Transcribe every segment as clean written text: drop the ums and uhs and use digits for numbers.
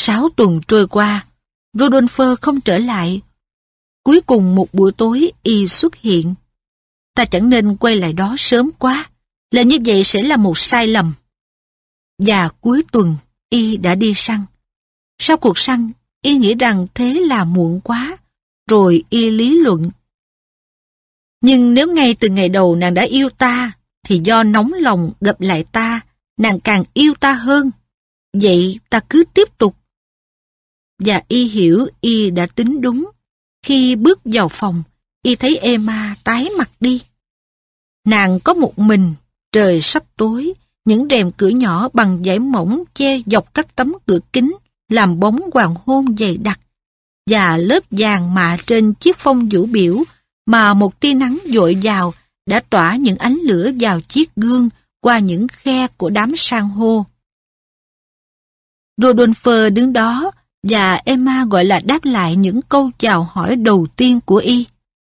6 tuần trôi qua, Rodolphe không trở lại. Cuối cùng một buổi tối y xuất hiện. Ta chẳng nên quay lại đó sớm quá. Làm như vậy sẽ là một sai lầm. Và cuối tuần y đã đi săn. Sau cuộc săn, y nghĩ rằng thế là muộn quá. Rồi y lý luận. Nhưng nếu ngay từ ngày đầu nàng đã yêu ta, thì do nóng lòng gặp lại ta, nàng càng yêu ta hơn. Vậy ta cứ tiếp tục. Và y hiểu y đã tính đúng. Khi bước vào phòng, y thấy Emma tái mặt đi. Nàng có một mình, trời sắp tối, những rèm cửa nhỏ bằng vải mỏng che dọc các tấm cửa kính, làm bóng hoàng hôn dày đặc, và lớp vàng mạ trên chiếc phông vũ biểu mà một tia nắng dội vào đã tỏa những ánh lửa vào chiếc gương qua những khe của đám san hô. Rodolphe đứng đó và Emma gọi là đáp lại những câu chào hỏi đầu tiên của y.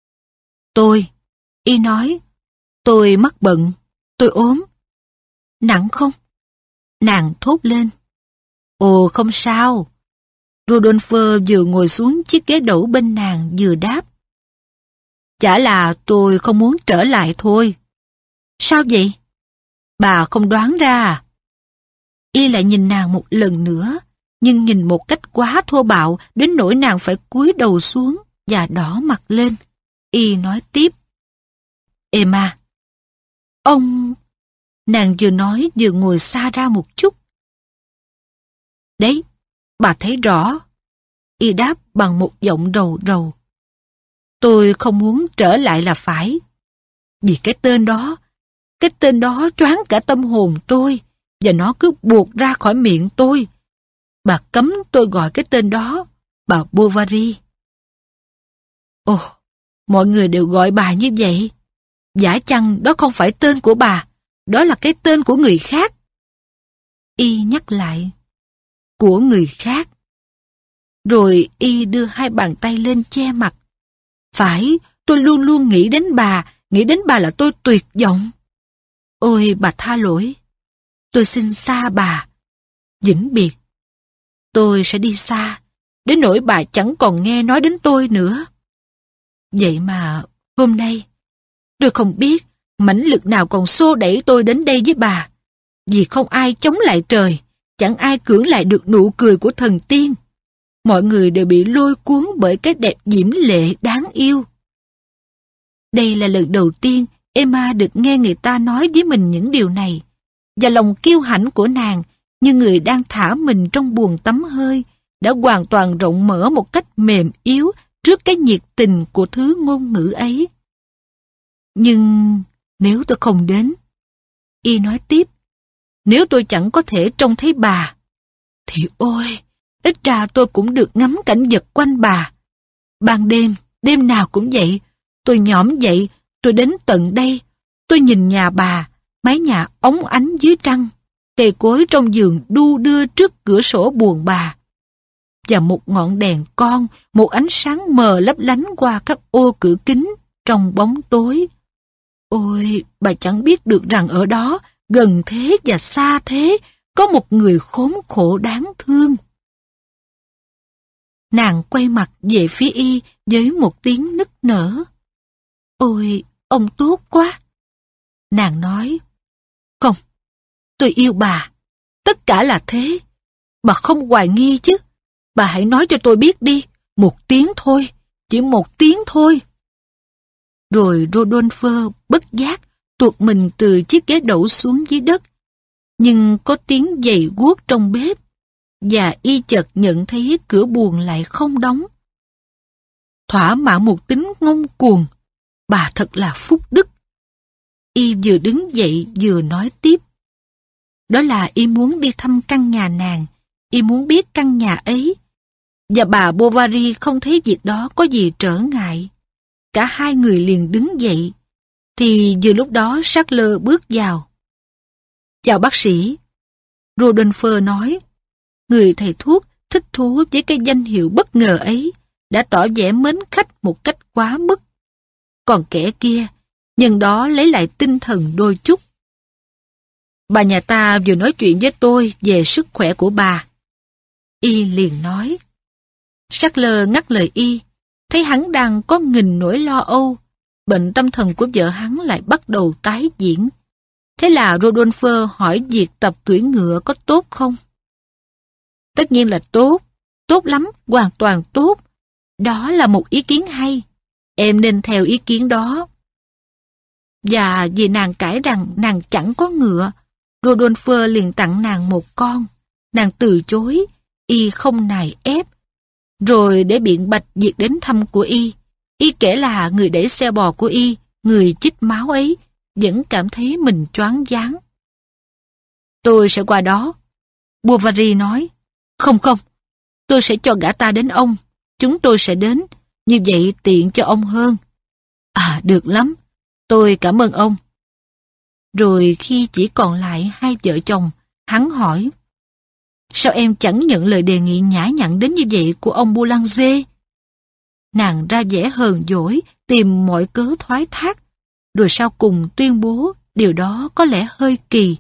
Y nói, tôi mắc bận, tôi ốm. Nặng không? Nàng thốt lên. Ồ, không sao. Rodolphe vừa ngồi xuống chiếc ghế đẩu bên nàng vừa đáp. Chả là tôi không muốn trở lại thôi. Sao vậy? Bà không đoán ra à? Y lại nhìn nàng một lần nữa, nhưng nhìn một cách quá thô bạo đến nỗi nàng phải cúi đầu xuống và đỏ mặt lên. Y nói tiếp. Emma, ông... Nàng vừa nói vừa ngồi xa ra một chút. Đấy, bà thấy rõ. Y đáp bằng một giọng rầu rầu. Tôi không muốn trở lại là phải. Vì cái tên đó choáng cả tâm hồn tôi, và nó cứ buột ra khỏi miệng tôi. Bà cấm tôi gọi cái tên đó, bà Bovary. Ồ, mọi người đều gọi bà như vậy. Giả chăng đó không phải tên của bà, đó là cái tên của người khác. Y nhắc lại, của người khác. Rồi y đưa hai bàn tay lên che mặt. Phải, tôi luôn luôn nghĩ đến bà là tôi tuyệt vọng. Ôi, bà tha lỗi. Tôi xin xa bà. Vĩnh biệt. Tôi sẽ đi xa, đến nỗi bà chẳng còn nghe nói đến tôi nữa. Vậy mà, hôm nay, tôi không biết mãnh lực nào còn xô đẩy tôi đến đây với bà. Vì không ai chống lại trời, chẳng ai cưỡng lại được nụ cười của thần tiên. Mọi người đều bị lôi cuốn bởi cái đẹp diễm lệ đáng yêu. Đây là lần đầu tiên Emma được nghe người ta nói với mình những điều này, và lòng kiêu hãnh của nàng, như người đang thả mình trong buồng tắm hơi, đã hoàn toàn rộng mở một cách mềm yếu trước cái nhiệt tình của thứ ngôn ngữ ấy. Nhưng nếu tôi không đến, y nói tiếp, nếu tôi chẳng có thể trông thấy bà, thì ôi, ít ra tôi cũng được ngắm cảnh vật quanh bà. Ban đêm, đêm nào cũng vậy, tôi nhõm dậy, tôi đến tận đây, tôi nhìn nhà bà, mái nhà óng ánh dưới trăng, cây cối trong vườn đu đưa trước cửa sổ buồng bà, và một ngọn đèn con, một ánh sáng mờ lấp lánh qua các ô cửa kính trong bóng tối. Ôi, bà chẳng biết được rằng ở đó, gần thế và xa thế, có một người khốn khổ đáng thương. Nàng quay mặt về phía y với một tiếng nức nở. Ôi, ông tốt quá. Nàng nói, không, tôi yêu bà. Tất cả là thế. Bà không hoài nghi chứ. Bà hãy nói cho tôi biết đi. Một tiếng thôi, chỉ một tiếng thôi. Rồi Rodolphe bất giác tuột mình từ chiếc ghế đẩu xuống dưới đất. Nhưng có tiếng giày guốc trong bếp, và y chợt nhận thấy cửa buồng lại không đóng. Thỏa mãn một tính ngông cuồng, bà thật là phúc đức. Y vừa đứng dậy vừa nói tiếp. Đó là y muốn đi thăm căn nhà nàng, y muốn biết căn nhà ấy. Và bà Bovary không thấy việc đó có gì trở ngại. Cả hai người liền đứng dậy. Thì vừa lúc đó Charles bước vào. Chào bác sĩ. Rodolphe nói. Người thầy thuốc thích thú với cái danh hiệu bất ngờ ấy đã tỏ vẻ mến khách một cách quá mức. Còn kẻ kia, nhân đó lấy lại tinh thần đôi chút. Bà nhà ta vừa nói chuyện với tôi về sức khỏe của bà. Y liền nói. Sackler ngắt lời Y, thấy hắn đang có nghìn nỗi lo âu, bệnh tâm thần của vợ hắn lại bắt đầu tái diễn. Thế là Rodolphe hỏi việc tập cưỡi ngựa có tốt không? Tất nhiên là tốt, tốt lắm, hoàn toàn tốt. Đó là một ý kiến hay, em nên theo ý kiến đó. Và vì nàng cãi rằng nàng chẳng có ngựa, Rodolphe liền tặng nàng một con. Nàng từ chối, Y không nài ép. Rồi để biện bạch việc đến thăm của Y kể là người đẩy xe bò của Y, người chích máu ấy, vẫn cảm thấy mình choáng váng. Tôi sẽ qua đó. Bovary nói. Không, tôi sẽ cho gã ta đến ông. Chúng tôi sẽ đến, như vậy tiện cho ông hơn. À, được lắm. Tôi cảm ơn ông. Rồi khi chỉ còn lại hai vợ chồng, hắn hỏi. Sao em chẳng nhận lời đề nghị nhã nhặn đến như vậy của ông Boulanger? Nàng ra vẻ hờn dỗi, tìm mọi cớ thoái thác, rồi sau cùng tuyên bố điều đó có lẽ hơi kỳ.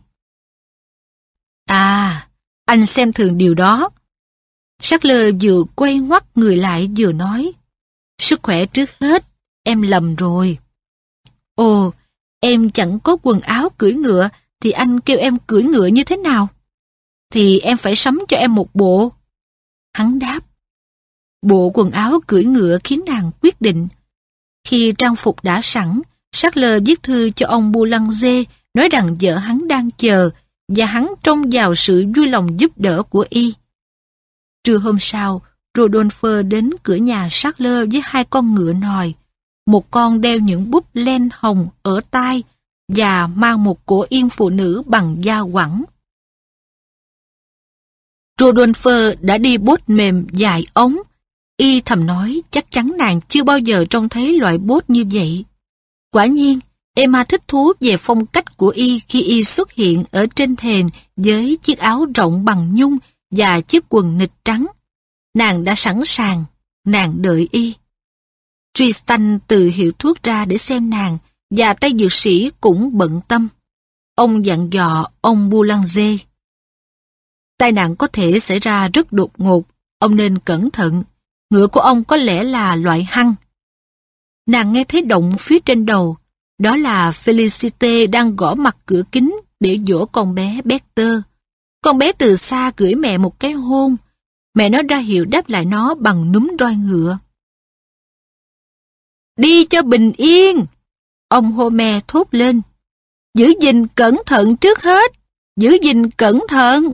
À, anh xem thường điều đó. Sackler vừa quay ngoắt người lại vừa nói. Sức khỏe trước hết, em lầm rồi. Ồ, em chẳng có quần áo cưỡi ngựa, thì anh kêu em cưỡi ngựa như thế nào? Thì em phải sắm cho em một bộ. Hắn đáp. Bộ quần áo cưỡi ngựa khiến nàng quyết định. Khi trang phục đã sẵn, Sackler viết thư cho ông Boulanger nói rằng vợ hắn đang chờ và hắn trông vào sự vui lòng giúp đỡ của Y. Trưa hôm sau, Rodolphe đến cửa nhà Sackler với hai con ngựa nòi. Một con đeo những búp len hồng ở tai và mang một cổ yên phụ nữ bằng da quẳng. Rodolphe đã đi bốt mềm dài ống. Y thầm nói chắc chắn nàng chưa bao giờ trông thấy loại bốt như vậy. Quả nhiên, Emma thích thú về phong cách của Y khi Y xuất hiện ở trên thềm với chiếc áo rộng bằng nhung và chiếc quần nịt trắng. Nàng đã sẵn sàng, nàng đợi Y. Tristan từ hiệu thuốc ra để xem nàng và tay dược sĩ cũng bận tâm. Ông dặn dò ông Boulanger. Tai nạn có thể xảy ra rất đột ngột, ông nên cẩn thận. Ngựa của ông có lẽ là loại hăng. Nàng nghe thấy động phía trên đầu, đó là Felicité đang gõ mặt cửa kính để dỗ con bé Berthe. Con bé từ xa gửi mẹ một cái hôn. Mẹ nó ra hiệu đáp lại nó bằng núm roi ngựa. Đi cho bình yên! Ông Homer thốt lên. Giữ gìn cẩn thận trước hết! Giữ gìn cẩn thận!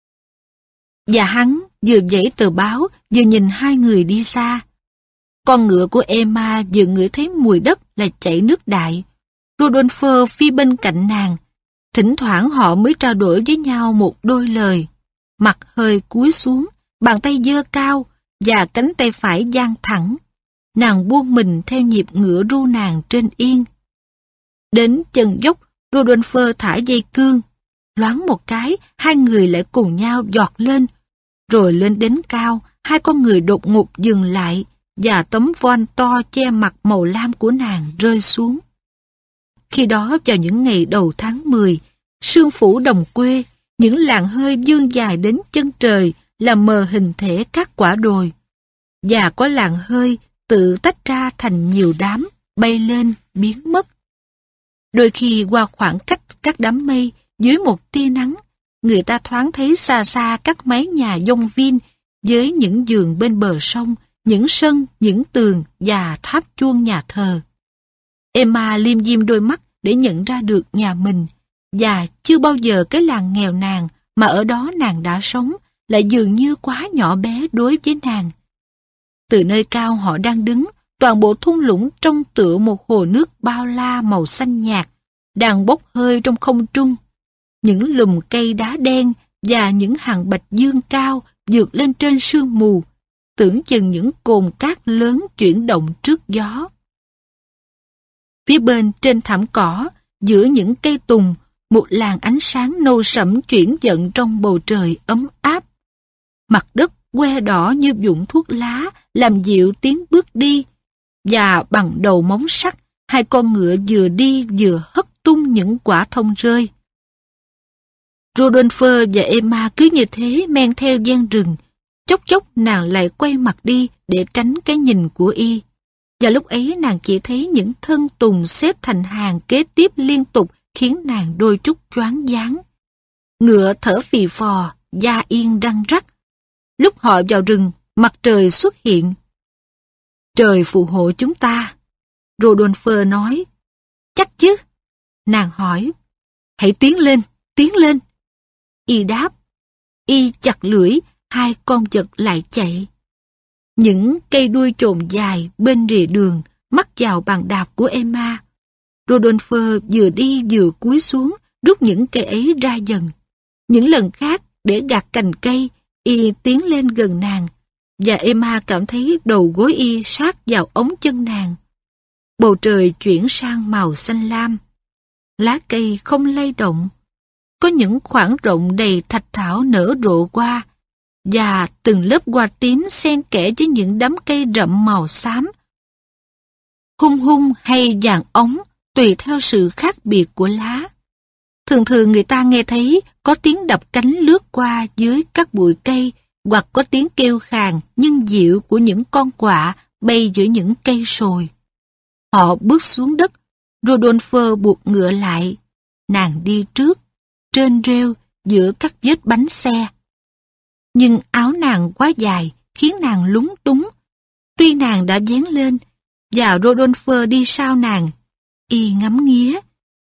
Và hắn vừa giãy tờ báo, vừa nhìn hai người đi xa. Con ngựa của Emma vừa ngửi thấy mùi đất là chảy nước đại. Rodolphe phi bên cạnh nàng. Thỉnh thoảng họ mới trao đổi với nhau một đôi lời. Mặt hơi cúi xuống, bàn tay giơ cao và cánh tay phải dang thẳng. Nàng buông mình theo nhịp ngựa ru nàng trên yên. Đến chân dốc, Rodolphe thả dây cương. Loáng một cái, hai người lại cùng nhau giọt lên. Rồi lên đến cao, hai con người đột ngột dừng lại và tấm voan to che mặt màu lam của nàng rơi xuống. Khi đó vào những ngày đầu tháng 10, sương phủ đồng quê, những làn hơi vươn dài đến chân trời làm mờ hình thể các quả đồi. Và có làn hơi tự tách ra thành nhiều đám, bay lên, biến mất. Đôi khi qua khoảng cách các đám mây, dưới một tia nắng, người ta thoáng thấy xa xa các mái nhà dông viên với những giường bên bờ sông, những sân, những tường và tháp chuông nhà thờ. Emma liêm diêm đôi mắt để nhận ra được nhà mình, và chưa bao giờ cái làng nghèo nàn mà ở đó nàng đã sống lại dường như quá nhỏ bé đối với nàng. Từ nơi cao họ đang đứng, toàn bộ thung lũng trông tựa một hồ nước bao la màu xanh nhạt, đang bốc hơi trong không trung. Những lùm cây đá đen và những hàng bạch dương cao vượt lên trên sương mù, tưởng chừng những cồn cát lớn chuyển động trước gió. Phía bên trên thảm cỏ, giữa những cây tùng, một làn ánh sáng nâu sẫm chuyển dần trong bầu trời ấm áp. Mặt đất que đỏ như vụn thuốc lá làm dịu tiếng bước đi, và bằng đầu móng sắt, hai con ngựa vừa đi vừa hất tung những quả thông rơi. Rodolphe và Emma cứ như thế men theo gian rừng, Chốc chốc nàng lại quay mặt đi để tránh cái nhìn của y. Và lúc ấy nàng chỉ thấy những thân tùng xếp thành hàng kế tiếp liên tục khiến nàng đôi chút choáng váng. Ngựa thở phì phò, da yên răng rắc. Lúc họ vào rừng, mặt trời xuất hiện. Trời phù hộ chúng ta. Rodolphe nói. Chắc chứ? Nàng hỏi. Hãy tiến lên, tiến lên. Y đáp. Y chặt lưỡi, hai con vật lại chạy. Những cây đuôi chồn dài bên rìa đường mắc vào bàn đạp của Emma. Rodolphe vừa đi vừa cúi xuống, rút những cây ấy ra dần. Những lần khác, để gạt cành cây, y tiến lên gần nàng, và Emma cảm thấy đầu gối y sát vào ống chân nàng. Bầu trời chuyển sang màu xanh lam. Lá cây không lay động. Có những khoảng rộng đầy thạch thảo nở rộ qua, và từng lớp hoa tím xen kẽ với những đám cây rậm màu xám. Hung hung hay vàng ống, tùy theo sự khác biệt của lá. Thường thường người ta nghe thấy có tiếng đập cánh lướt qua dưới các bụi cây, hoặc có tiếng kêu khàn nhưng dịu của những con quạ bay giữa những cây sồi. Họ bước xuống đất, Rodolphe buộc ngựa lại. Nàng đi trước, trên rêu, giữa các vết bánh xe. Nhưng áo nàng quá dài, khiến nàng lúng túng. Tuy nàng đã vén lên, và Rodolphe đi sau nàng, y ngắm nghía.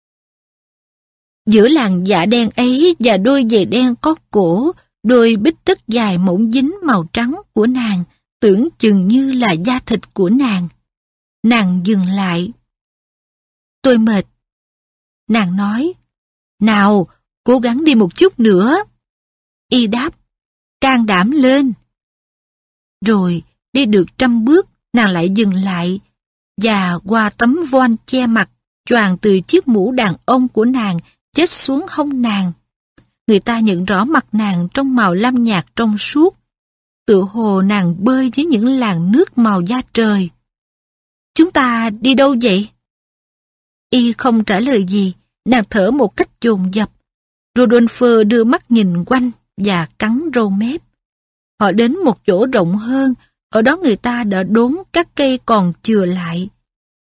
Giữa làn dạ đen ấy và đôi giày đen có cổ, đôi bít tất dài mỏng dính màu trắng của nàng, tưởng chừng như là da thịt của nàng. Nàng dừng lại. Tôi mệt. Nàng nói, nào, cố gắng đi một chút nữa. Y đáp, can đảm lên. Rồi, đi được 100 bước, nàng lại dừng lại, và qua tấm voan che mặt, choàng từ chiếc mũ đàn ông của nàng chết xuống hông nàng. Người ta nhận rõ mặt nàng trong màu lam nhạt trong suốt, tựa hồ nàng bơi với những làn nước màu da trời. Chúng ta đi đâu vậy? Y không trả lời gì, nàng thở một cách dồn dập. Rodolphe đưa mắt nhìn quanh và cắn râu mép. Họ đến một chỗ rộng hơn, ở đó người ta đã đốn các cây còn chừa lại.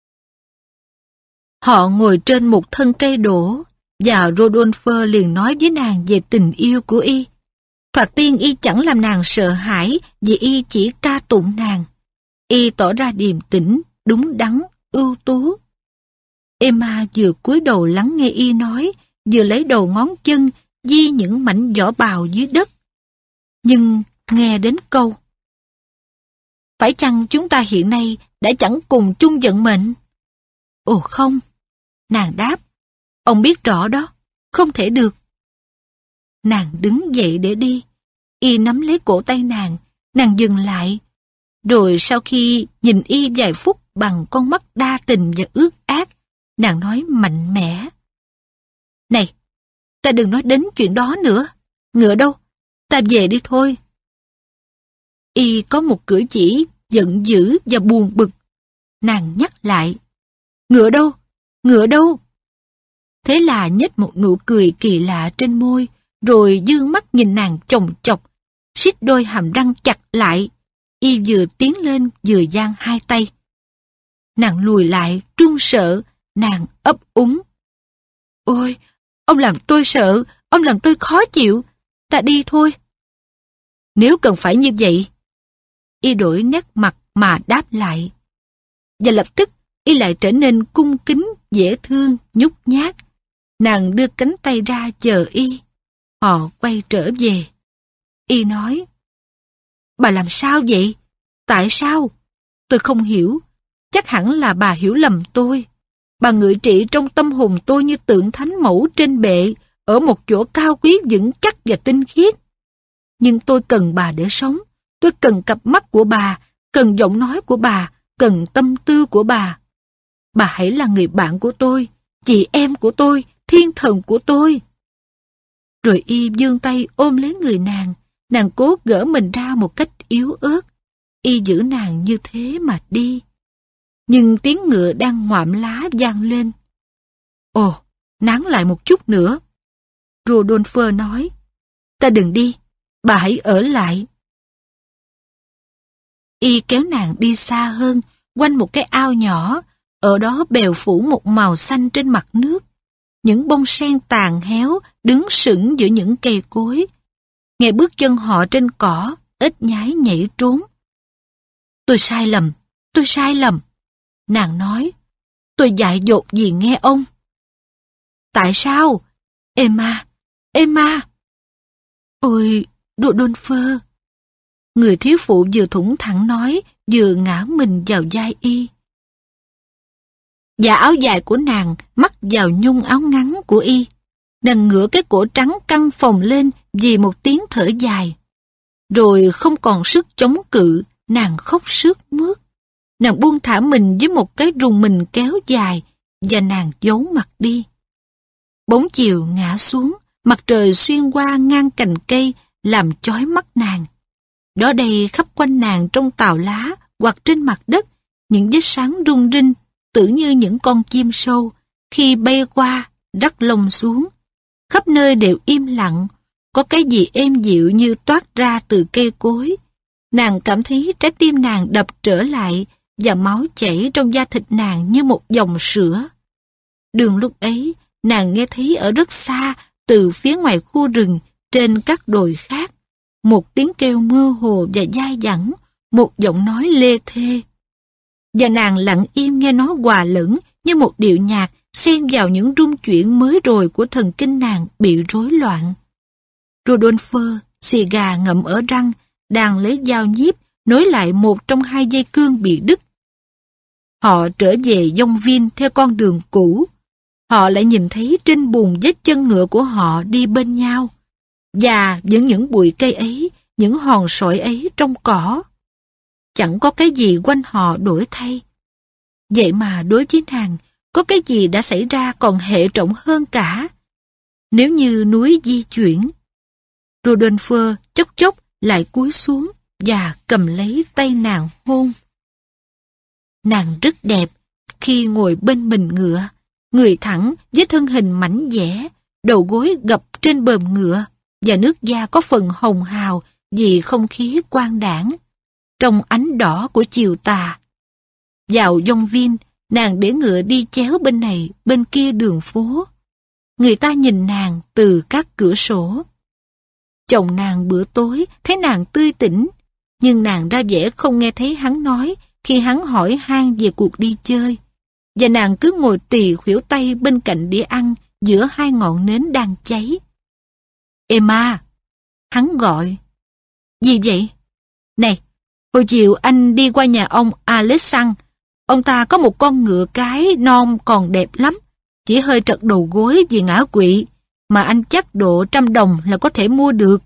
Họ ngồi trên một thân cây đổ, và Rodolphe liền nói với nàng về tình yêu của y. Thoạt tiên y chẳng làm nàng sợ hãi, vì y chỉ ca tụng nàng. Y tỏ ra điềm tĩnh, đúng đắn, ưu tú. Emma vừa cúi đầu lắng nghe y nói, vừa lấy đầu ngón chân di những mảnh vỏ bào dưới đất. Nhưng nghe đến câu, phải chăng chúng ta hiện nay đã chẳng cùng chung vận mệnh? Ồ không, nàng đáp, ông biết rõ đó, không thể được. Nàng đứng dậy để đi, y nắm lấy cổ tay nàng dừng lại. Rồi sau khi nhìn y vài phút bằng con mắt đa tình và ước ác, nàng nói mạnh mẽ. Này, ta đừng nói đến chuyện đó nữa. Ngựa đâu? Ta về đi thôi. Y có một cử chỉ giận dữ và buồn bực. Nàng nhắc lại. Ngựa đâu? Ngựa đâu? Thế là nhếch một nụ cười kỳ lạ trên môi, rồi dương mắt nhìn nàng chòng chọc, siết đôi hàm răng chặt lại. Y vừa tiến lên vừa giang hai tay. Nàng lùi lại, run sợ, nàng ấp úng. Ôi, ông làm tôi sợ, ông làm tôi khó chịu, ta đi thôi. Nếu cần phải như vậy. Y đổi nét mặt mà đáp lại. Và lập tức, y lại trở nên cung kính, dễ thương, nhút nhát. Nàng đưa cánh tay ra chờ y. Họ quay trở về. Y nói, bà làm sao vậy? Tại sao? Tôi không hiểu. Chắc hẳn là bà hiểu lầm tôi. Bà ngự trị trong tâm hồn tôi như tượng thánh mẫu trên bệ, ở một chỗ cao quý vững chắc và tinh khiết. Nhưng tôi cần bà để sống. Tôi cần cặp mắt của bà, cần giọng nói của bà, cần tâm tư của bà. Bà hãy là người bạn của tôi, chị em của tôi, thiên thần của tôi. Rồi y vươn tay ôm lấy người nàng cố gỡ mình ra một cách yếu ớt. Y giữ nàng như thế mà đi. Nhưng tiếng ngựa đang ngoạm lá vang lên. Ồ, nán lại một chút nữa. Rodolphe nói, ta đừng đi, bà hãy ở lại. Y kéo nàng đi xa hơn, quanh một cái ao nhỏ, ở đó bèo phủ một màu xanh trên mặt nước. Những bông sen tàn héo đứng sững giữa những cây cối. Nghe bước chân họ trên cỏ, ếch nhái nhảy trốn. Tôi sai lầm. Nàng nói, tôi dại dột gì nghe ông. Tại sao? Emma. Ôi, Rodolphe. Người thiếu phụ vừa thủng thẳng nói, vừa ngã mình vào vai y. Và áo dài của nàng mắc vào nhung áo ngắn của y. Nàng ngửa cái cổ trắng căng phồng lên vì một tiếng thở dài. Rồi không còn sức chống cự, nàng khóc sướt mướt. Nàng buông thả mình với một cái rùng mình kéo dài và nàng giấu mặt đi. Bóng chiều ngã xuống, mặt trời xuyên qua ngang cành cây làm chói mắt nàng. Đó đây khắp quanh nàng trong tàu lá hoặc trên mặt đất, những vết sáng rung rinh, tưởng như những con chim sâu, khi bay qua, rắc lông xuống. Khắp nơi đều im lặng, có cái gì êm dịu như toát ra từ cây cối. Nàng cảm thấy trái tim nàng đập trở lại và máu chảy trong da thịt nàng như một dòng sữa. Đường lúc ấy, nàng nghe thấy ở rất xa, từ phía ngoài khu rừng, trên các đồi khác, một tiếng kêu mơ hồ và dai dẳng, một giọng nói lê thê. Và nàng lặng im nghe nó hòa lẫn như một điệu nhạc xen vào những rung chuyển mới rồi của thần kinh nàng bị rối loạn. Rodolphe, xì gà ngậm ở răng, đang lấy dao nhíp nối lại một trong hai dây cương bị đứt. Họ trở về Yonville theo con đường cũ. Họ lại nhìn thấy trên bùn vết chân ngựa của họ đi bên nhau. Và vẫn những bụi cây ấy, những hòn sỏi ấy trong cỏ. Chẳng có cái gì quanh họ đổi thay. Vậy mà đối với nàng, có cái gì đã xảy ra còn hệ trọng hơn cả. Nếu như núi di chuyển, Rodolphe chốc chốc lại cúi xuống và cầm lấy tay nàng hôn. Nàng rất đẹp khi ngồi bên mình ngựa, người thẳng với thân hình mảnh dẻ, đầu gối gập trên bờm ngựa và nước da có phần hồng hào vì không khí quang đãng trong ánh đỏ của chiều tà. Vào Yonville, nàng để ngựa đi chéo bên này bên kia đường phố. Người ta nhìn nàng từ các cửa sổ. Chồng nàng bữa tối thấy nàng tươi tỉnh, nhưng nàng ra vẻ không nghe thấy hắn nói khi hắn hỏi han về cuộc đi chơi. Và nàng cứ ngồi tì khuỷu tay bên cạnh đĩa ăn giữa hai ngọn nến đang cháy. Emma, hắn gọi. Gì vậy? Này, hồi chiều anh đi qua nhà ông Alexandre. Ông ta có một con ngựa cái non còn đẹp lắm, chỉ hơi trật đầu gối vì ngã quỵ, mà anh chắc độ 100 đồng là có thể mua được.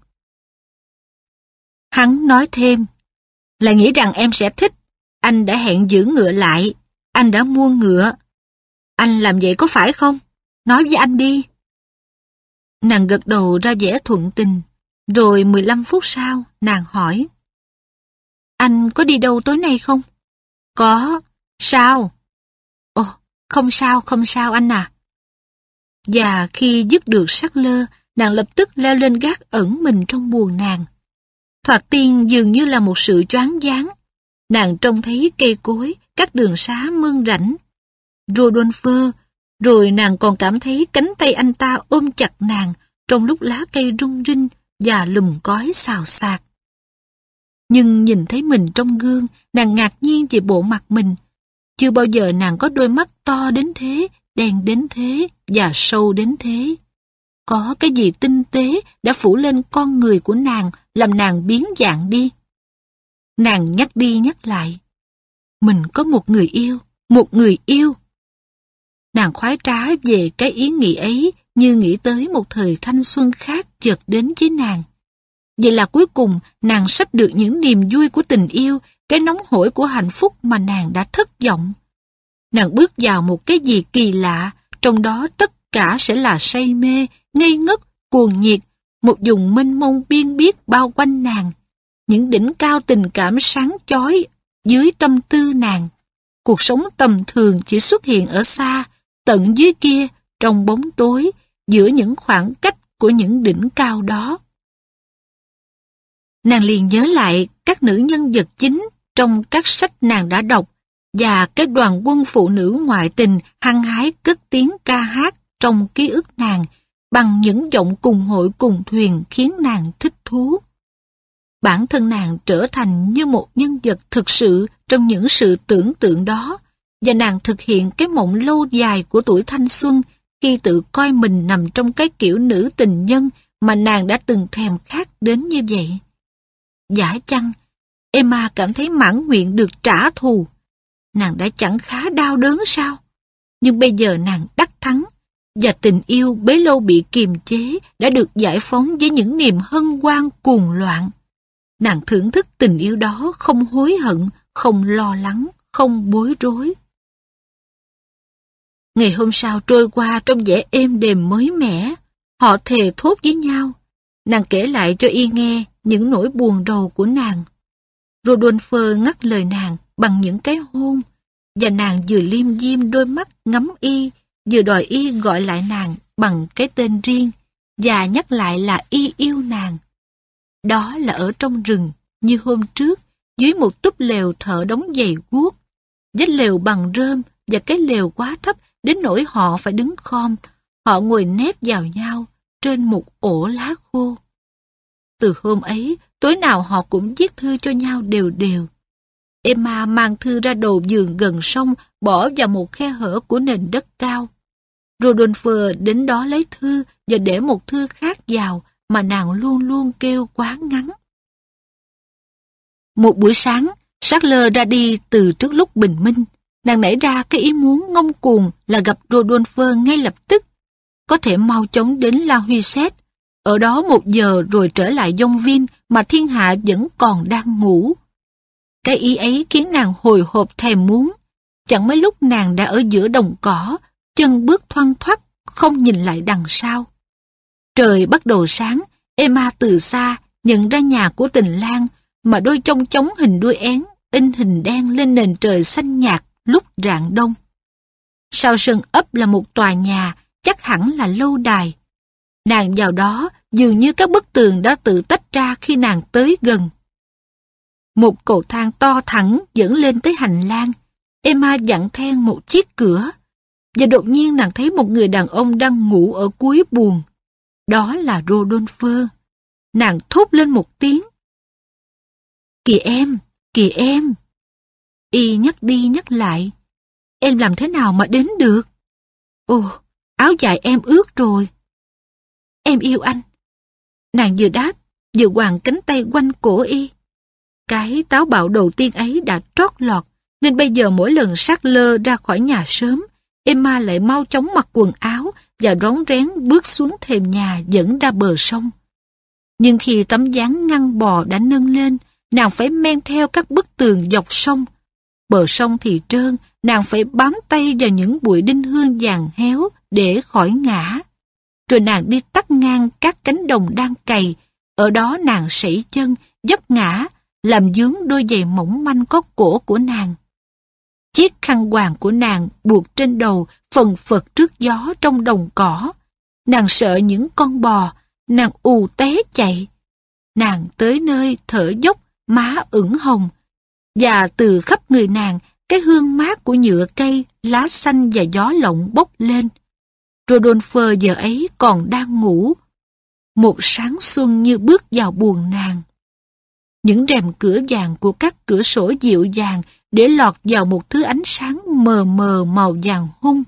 Hắn nói thêm, là nghĩ rằng em sẽ thích. Anh đã hẹn giữ ngựa lại, anh đã mua ngựa. Anh làm vậy có phải không? Nói với anh đi. Nàng gật đầu ra vẻ thuận tình, rồi 15 phút sau, nàng hỏi. Anh có đi đâu tối nay không? Có. Sao? Ồ, không sao anh à. Và khi dứt được sắc lơ, nàng lập tức leo lên gác ẩn mình trong buồng nàng. Thoạt tiên dường như là một sự choáng váng. Nàng trông thấy cây cối, các đường xá mương rảnh. Rodolphe, rồi nàng còn cảm thấy cánh tay anh ta ôm chặt nàng trong lúc lá cây rung rinh và lùm cói xào xạc. Nhưng nhìn thấy mình trong gương, nàng ngạc nhiên về bộ mặt mình. Chưa bao giờ nàng có đôi mắt to đến thế, đen đến thế và sâu đến thế. Có cái gì tinh tế đã phủ lên con người của nàng, làm nàng biến dạng đi. Nàng nhắc đi nhắc lại. Mình có một người yêu. Nàng khoái trá về cái ý nghĩ ấy như nghĩ tới một thời thanh xuân khác chợt đến với nàng. Vậy là cuối cùng nàng sắp được những niềm vui của tình yêu, cái nóng hổi của hạnh phúc mà nàng đã thất vọng. Nàng bước vào một cái gì kỳ lạ, trong đó tất cả sẽ là say mê, ngây ngất, cuồng nhiệt, một vùng mênh mông biên biếc bao quanh nàng. Những đỉnh cao tình cảm sáng chói dưới tâm tư nàng. Cuộc sống tầm thường chỉ xuất hiện ở xa, tận dưới kia, trong bóng tối, giữa những khoảng cách của những đỉnh cao đó. Nàng liền nhớ lại các nữ nhân vật chính trong các sách nàng đã đọc và cái đoàn quân phụ nữ ngoại tình hăng hái cất tiếng ca hát trong ký ức nàng bằng những giọng cùng hội cùng thuyền khiến nàng thích thú. Bản thân nàng trở thành như một nhân vật thực sự trong những sự tưởng tượng đó, và nàng thực hiện cái mộng lâu dài của tuổi thanh xuân khi tự coi mình nằm trong cái kiểu nữ tình nhân mà nàng đã từng thèm khát đến như vậy. Giả chăng, Emma cảm thấy mãn nguyện được trả thù. Nàng đã chẳng khá đau đớn sao? Nhưng bây giờ nàng đắc thắng, và tình yêu bấy lâu bị kiềm chế đã được giải phóng với những niềm hân hoan cuồng loạn. Nàng thưởng thức tình yêu đó không hối hận, không lo lắng, không bối rối. Ngày hôm sau trôi qua trong vẻ êm đềm mới mẻ. Họ thề thốt với nhau. Nàng kể lại cho Y nghe những nỗi buồn rầu của nàng. Rodolphe ngắt lời nàng bằng những cái hôn, và nàng vừa liêm diêm đôi mắt ngắm Y, vừa đòi Y gọi lại nàng bằng cái tên riêng, và nhắc lại là Y yêu nàng. Đó là ở trong rừng, như hôm trước, dưới một túp lều thợ đóng giày guốc. Vách lều bằng rơm và cái lều quá thấp đến nỗi họ phải đứng khom. Họ ngồi nép vào nhau trên một ổ lá khô. Từ hôm ấy, tối nào họ cũng viết thư cho nhau đều đều. Emma mang thư ra đầu giường gần sông, bỏ vào một khe hở của nền đất cao. Rodolphe đến đó lấy thư và để một thư khác vào mà nàng luôn luôn kêu quá ngắn. Một buổi sáng, Charles ra đi từ trước lúc bình minh. Nàng nảy ra cái ý muốn ngông cuồng là gặp Rodolphe ngay lập tức. Có thể mau chóng đến La Huissette, ở đó 1 giờ rồi trở lại Yonville mà thiên hạ vẫn còn đang ngủ. Cái ý ấy khiến nàng hồi hộp thèm muốn. Chẳng mấy lúc nàng đã ở giữa đồng cỏ, chân bước thoăn thoắt, không nhìn lại đằng sau. Trời bắt đầu sáng, Emma từ xa nhận ra nhà của Tình Lang, mà đôi chong chóng hình đuôi én in hình đen lên nền trời xanh nhạt lúc rạng đông. Sau sân ấp là một tòa nhà, chắc hẳn là lâu đài. Nàng vào đó dường như các bức tường đã tự tách ra khi nàng tới gần. Một cầu thang to thẳng dẫn lên tới hành lang. Emma vặn then một chiếc cửa, và đột nhiên nàng thấy một người đàn ông đang ngủ ở cuối buồng. Đó là Rodolphe. Nàng thốt lên một tiếng. Kìa em, kìa em. Y nhắc đi nhắc lại. Em làm thế nào mà đến được? Ồ, áo dài em ướt rồi. Em yêu anh. Nàng vừa đáp, vừa quàng cánh tay quanh cổ Y. Cái táo bạo đầu tiên ấy đã trót lọt, nên bây giờ mỗi lần Charles ra khỏi nhà sớm, Emma lại mau chóng mặc quần áo và rón rén bước xuống thềm nhà dẫn ra bờ sông. Nhưng khi tấm ván ngăn bò đã nâng lên, nàng phải men theo các bức tường dọc sông. Bờ sông thì trơn, nàng phải bám tay vào những bụi đinh hương vàng héo để khỏi ngã. Rồi nàng đi tắt ngang các cánh đồng đang cày, ở đó nàng sẩy chân, vấp ngã, làm vướng đôi giày mỏng manh có cổ của nàng. Chiếc khăn quàng của nàng buộc trên đầu phần phật trước gió trong đồng cỏ. Nàng sợ những con bò, nàng ù té chạy. Nàng tới nơi thở dốc, má ửng hồng, và từ khắp người nàng cái hương mát của nhựa cây, lá xanh và gió lộng bốc lên. Rodolphe giờ ấy còn đang ngủ. Một sáng xuân như bước vào buồng nàng. Những rèm cửa vàng của các cửa sổ dịu dàng để lọt vào một thứ ánh sáng mờ mờ màu vàng hung.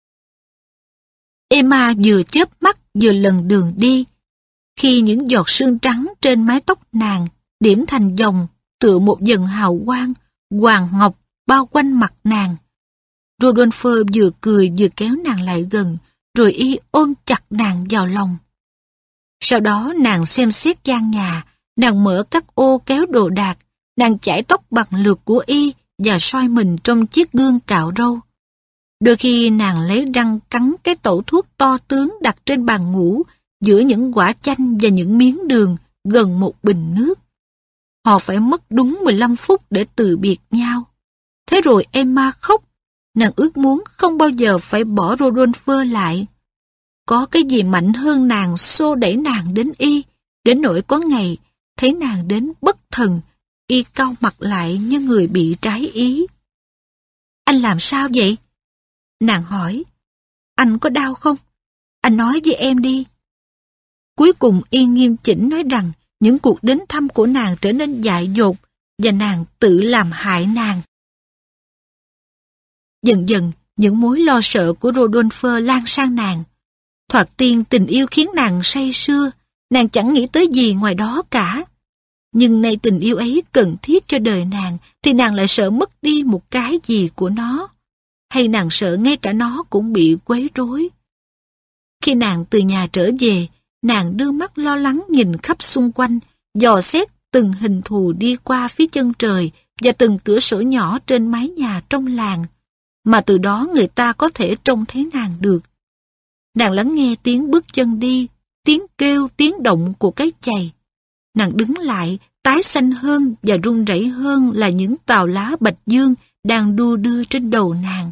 Emma vừa chớp mắt vừa lần đường đi, khi những giọt sương trắng trên mái tóc nàng điểm thành dòng tựa một dần hào quang hoàng ngọc bao quanh mặt nàng. Rodolphe vừa cười vừa kéo nàng lại gần, rồi Y ôm chặt nàng vào lòng. Sau đó nàng xem xét gian nhà, nàng mở các ô kéo đồ đạc, nàng chải tóc bằng lượt của Y và soi mình trong chiếc gương cạo râu. Đôi khi nàng lấy răng cắn cái tẩu thuốc to tướng đặt trên bàn ngủ giữa những quả chanh và những miếng đường gần một bình nước. Họ phải mất đúng 15 phút để từ biệt nhau. Thế rồi Emma khóc, nàng ước muốn không bao giờ phải bỏ Rodolphe lại. Có cái gì mạnh hơn nàng xô đẩy nàng đến Y, đến nỗi có ngày thấy nàng đến bất thần Y cau mặt lại như người bị trái ý. Anh làm sao vậy? Nàng hỏi. Anh có đau không? Anh nói với em đi. Cuối cùng Y nghiêm chỉnh nói rằng những cuộc đến thăm của nàng trở nên dại dột và nàng tự làm hại nàng. Dần dần, những mối lo sợ của Rodolphe lan sang nàng. Thoạt tiên tình yêu khiến nàng say sưa, nàng chẳng nghĩ tới gì ngoài đó cả. Nhưng nay tình yêu ấy cần thiết cho đời nàng, thì nàng lại sợ mất đi một cái gì của nó. Hay nàng sợ ngay cả nó cũng bị quấy rối. Khi nàng từ nhà trở về, nàng đưa mắt lo lắng nhìn khắp xung quanh, dò xét từng hình thù đi qua phía chân trời và từng cửa sổ nhỏ trên mái nhà trong làng, mà từ đó người ta có thể trông thấy nàng được. Nàng lắng nghe tiếng bước chân đi, tiếng kêu, tiếng động của cái chày. Nàng đứng lại, tái xanh hơn và run rẩy hơn là những tàu lá bạch dương đang đu đưa trên đầu nàng.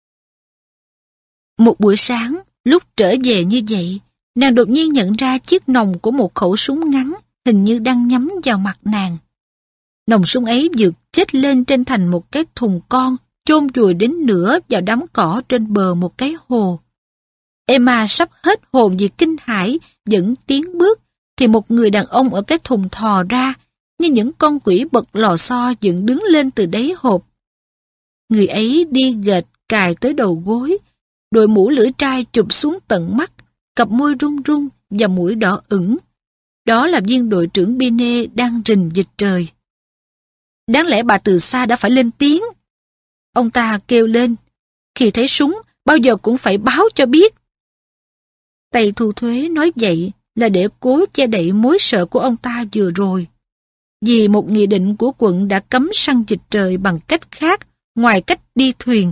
Một buổi sáng, lúc trở về như vậy, nàng đột nhiên nhận ra chiếc nòng của một khẩu súng ngắn hình như đang nhắm vào mặt nàng. Nòng súng ấy vượt chết lên trên thành một cái thùng con, chôn vùi đến nửa vào đám cỏ trên bờ một cái hồ. Emma sắp hết hồn vì kinh hãi, vẫn tiến bước, thì một người đàn ông ở cái thùng thò ra, như những con quỷ bật lò xo dựng đứng lên từ đáy hộp. Người ấy đi gệt cài tới đầu gối, đội mũ lưỡi trai chụp xuống tận mắt, cặp môi run run và mũi đỏ ửng. Đó là viên đội trưởng Binet đang rình dịch trời. Đáng lẽ bà từ xa đã phải lên tiếng. Ông ta kêu lên, khi thấy súng, bao giờ cũng phải báo cho biết. Tay thu thuế nói vậy là để cố che đậy mối sợ của ông ta vừa rồi. Vì một nghị định của quận đã cấm săn vịt trời bằng cách khác, ngoài cách đi thuyền.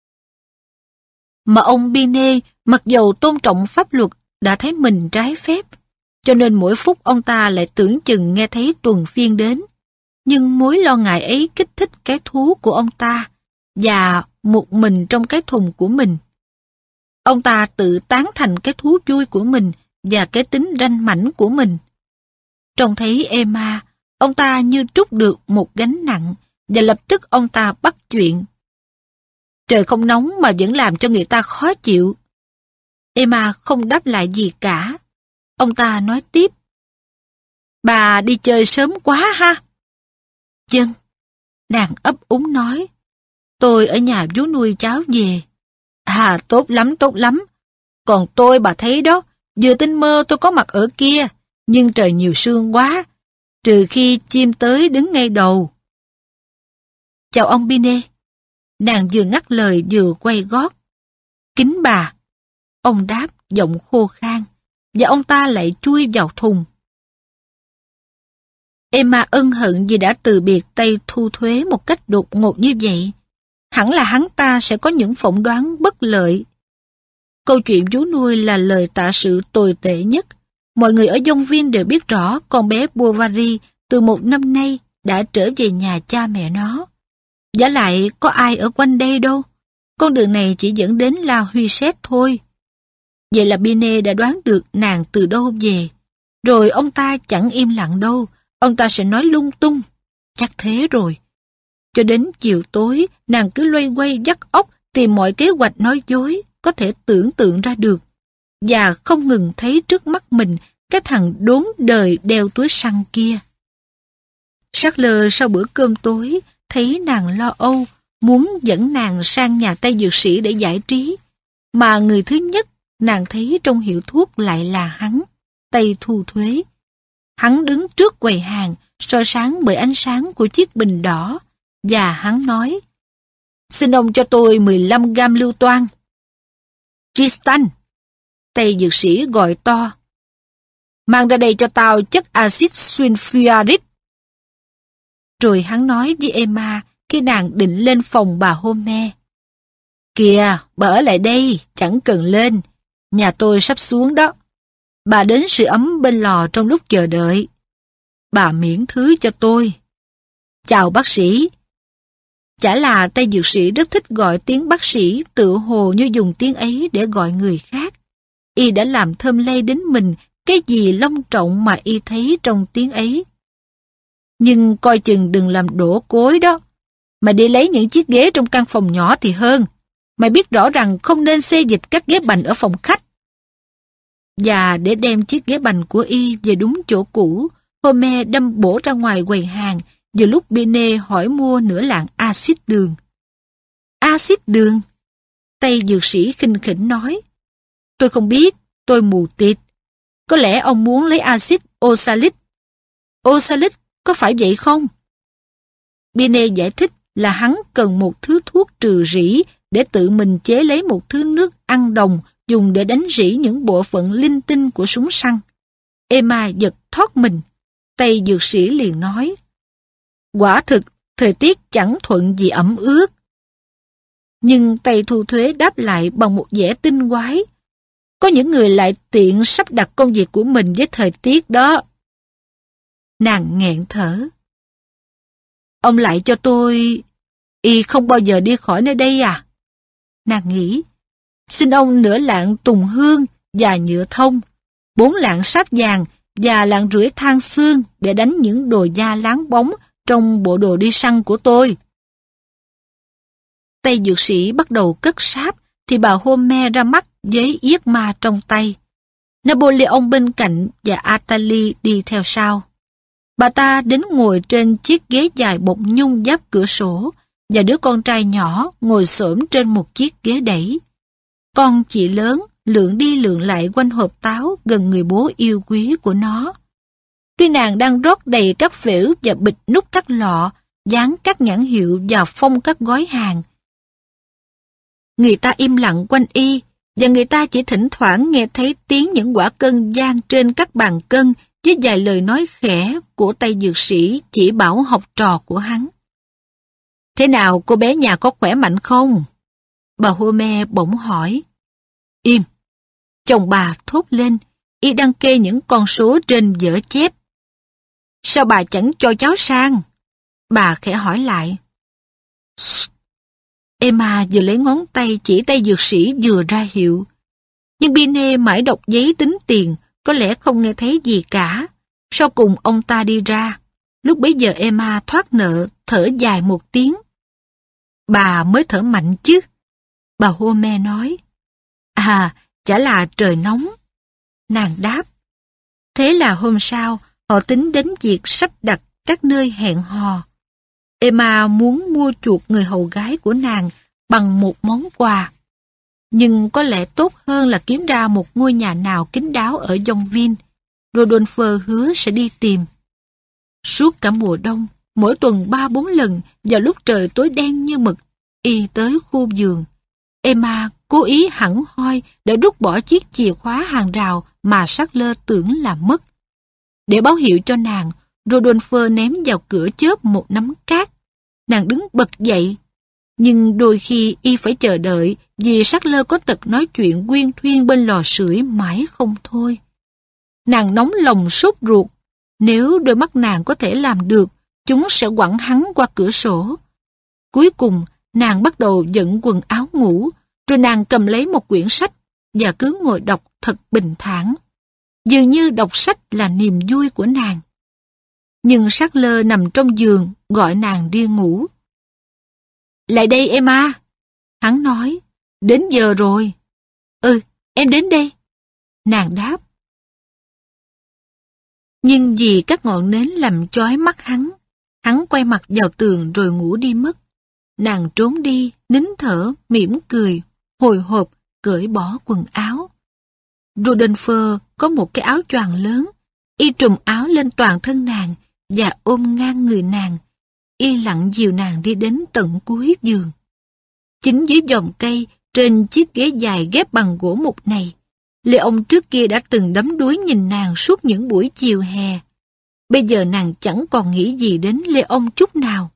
Mà ông Binet, mặc dầu tôn trọng pháp luật, đã thấy mình trái phép, cho nên mỗi phút ông ta lại tưởng chừng nghe thấy tuần phiên đến. Nhưng mối lo ngại ấy kích thích cái thú của ông ta, và một mình trong cái thùng của mình. Ông ta tự tán thành cái thú vui của mình và cái tính ranh mãnh của mình. Trông thấy Emma, ông ta như trút được một gánh nặng, và lập tức ông ta bắt chuyện. Trời không nóng mà vẫn làm cho người ta khó chịu. Emma không đáp lại gì cả. Ông ta nói tiếp. Bà đi chơi sớm quá ha? Vâng. Nàng ấp úng nói. Tôi ở nhà vú nuôi cháu về. À, tốt lắm, tốt lắm. Còn tôi bà thấy đó, vừa tinh mơ tôi có mặt ở kia, nhưng trời nhiều sương quá, trừ khi chim tới đứng ngay đầu. Chào ông Binet. Nàng vừa ngắt lời vừa quay gót. Kính bà. Ông đáp giọng khô khan, và ông ta lại chui vào thùng. Emma ân hận vì đã từ biệt tay thu thuế một cách đột ngột như vậy. Hẳn là hắn ta sẽ có những phỏng đoán bất lợi. Câu chuyện vú nuôi là lời tạ sự tồi tệ nhất. Mọi người ở Dông Viên đều biết rõ con bé Bovary từ một năm nay đã trở về nhà cha mẹ nó. Vả lại có ai ở quanh đây đâu. Con đường này chỉ dẫn đến La Huy Xét thôi. Vậy là Binet đã đoán được nàng từ đâu về. Rồi ông ta chẳng im lặng đâu. Ông ta sẽ nói lung tung. Chắc thế rồi. Cho đến chiều tối, nàng cứ loay hoay vắt óc tìm mọi kế hoạch nói dối có thể tưởng tượng ra được. Và không ngừng thấy trước mắt mình cái thằng đốn đời đeo túi xăng kia. Charles sau bữa cơm tối thấy nàng lo âu, muốn dẫn nàng sang nhà Tây dược sĩ để giải trí. Mà người thứ nhất nàng thấy trong hiệu thuốc lại là hắn, Tây thu thuế. Hắn đứng trước quầy hàng, soi sáng bởi ánh sáng của chiếc bình đỏ, và hắn nói, xin ông cho tôi 15 gam lưu toan. Tristan, Tây dược sĩ gọi to, mang ra đây cho tao chất axit sulfuric. Rồi hắn nói với Emma khi nàng định lên phòng bà Homer. Kìa, bà ở lại đây, chẳng cần lên, nhà tôi sắp xuống đó. Bà đến sưởi ấm bên lò trong lúc chờ đợi. Bà miễn thứ cho tôi. Chào bác sĩ. Chả là Tây dược sĩ rất thích gọi tiếng bác sĩ, tựa hồ như dùng tiếng ấy để gọi người khác. Y đã làm thơm lây đến mình cái gì long trọng mà y thấy trong tiếng ấy. Nhưng coi chừng đừng làm đổ cối đó. Mà đi lấy những chiếc ghế trong căn phòng nhỏ thì hơn. Mày biết rõ rằng không nên xê dịch các ghế bành ở phòng khách. Và để đem chiếc ghế bành của y về đúng chỗ cũ, Homer đâm bổ ra ngoài quầy hàng, vừa lúc Binet hỏi mua nửa lạng axit đường. Axit đường? Tay dược sĩ khinh khỉnh nói. Tôi không biết, tôi mù tịt. Có lẽ ông muốn lấy axit oxalic. Oxalic, có phải vậy không? Binet giải thích là hắn cần một thứ thuốc trừ rỉ để tự mình chế lấy một thứ nước ăn đồng dùng để đánh rỉ những bộ phận linh tinh của súng săn. Emma giật thót mình. Tay dược sĩ liền nói. Quả thực, thời tiết chẳng thuận gì ẩm ướt. Nhưng tay thu thuế đáp lại bằng một vẻ tinh quái. Có những người lại tiện sắp đặt công việc của mình với thời tiết đó. Nàng nghẹn thở. Ông lại cho tôi... Y không bao giờ đi khỏi nơi đây à? Nàng nghĩ. Xin ông nửa lạng tùng hương và nhựa thông, 4 lạng sáp vàng và lạng rưỡi than xương để đánh những đồ da láng bóng trong bộ đồ đi săn của tôi. Tay dược sĩ bắt đầu cất sáp thì bà Homer ra mắt với yết ma trong tay. Napoleon bên cạnh và Athalie đi theo sau. Bà ta đến ngồi trên chiếc ghế dài bột nhung giáp cửa sổ và đứa con trai nhỏ ngồi xổm trên một chiếc ghế đẩy. Con chị lớn lượn đi lượn lại quanh hộp táo gần người bố yêu quý của nó. Tuy nàng đang rót đầy các phễu và bịch nút các lọ, dán các nhãn hiệu và phong các gói hàng. Người ta im lặng quanh y, và người ta chỉ thỉnh thoảng nghe thấy tiếng những quả cân vang trên các bàn cân với vài lời nói khẽ của tay dược sĩ chỉ bảo học trò của hắn. Thế nào cô bé nhà có khỏe mạnh không? Bà Homer bỗng hỏi. Im! Chồng bà thốt lên, y đang kê những con số trên vở chép. Sao bà chẳng cho cháu sang? Bà khẽ hỏi lại. Emma vừa lấy ngón tay chỉ tay dược sĩ vừa ra hiệu. Nhưng Binet mãi đọc giấy tính tiền, có lẽ không nghe thấy gì cả. Sau cùng ông ta đi ra. Lúc bấy giờ Emma thoát nợ, thở dài một tiếng. Bà mới thở mạnh chứ? Bà Homer nói. À, chả là trời nóng. Nàng đáp. Thế là hôm sau, họ tính đến việc sắp đặt các nơi hẹn hò. Emma muốn mua chuộc người hầu gái của nàng bằng một món quà. Nhưng có lẽ tốt hơn là kiếm ra một ngôi nhà nào kín đáo ở Yonville. Rodolphe hứa sẽ đi tìm. Suốt cả mùa đông, mỗi tuần 3-4 lần vào lúc trời tối đen như mực, y tới khu vườn. Emma cố ý hẳn hoi để rút bỏ chiếc chìa khóa hàng rào mà Sackler tưởng là mất. Để báo hiệu cho nàng, Rodolphe ném vào cửa chớp một nắm cát. Nàng đứng bật dậy. Nhưng đôi khi y phải chờ đợi vì Sackler có tật nói chuyện quyên thuyên bên lò sưởi mãi không thôi. Nàng nóng lòng sốt ruột. Nếu đôi mắt nàng có thể làm được, chúng sẽ quẳng hắn qua cửa sổ. Cuối cùng, nàng bắt đầu giận quần áo ngủ, rồi nàng cầm lấy một quyển sách và cứ ngồi đọc thật bình thản. Dường như đọc sách là niềm vui của nàng. Nhưng Sackler nằm trong giường gọi nàng đi ngủ. Lại đây Emma. Hắn nói, đến giờ rồi. Ừ, em đến đây. Nàng đáp. Nhưng vì các ngọn nến làm chói mắt hắn quay mặt vào tường rồi ngủ đi mất. Nàng trốn đi, nín thở, mỉm cười, hồi hộp, cởi bỏ quần áo. Rodolphe có một cái áo choàng lớn, y trùm áo lên toàn thân nàng và ôm ngang người nàng. Y lặng dìu nàng đi đến tận cuối giường. Chính dưới vòm cây, trên chiếc ghế dài ghép bằng gỗ mục này, Leon trước kia đã từng đắm đuối nhìn nàng suốt những buổi chiều hè. Bây giờ nàng chẳng còn nghĩ gì đến Leon chút nào.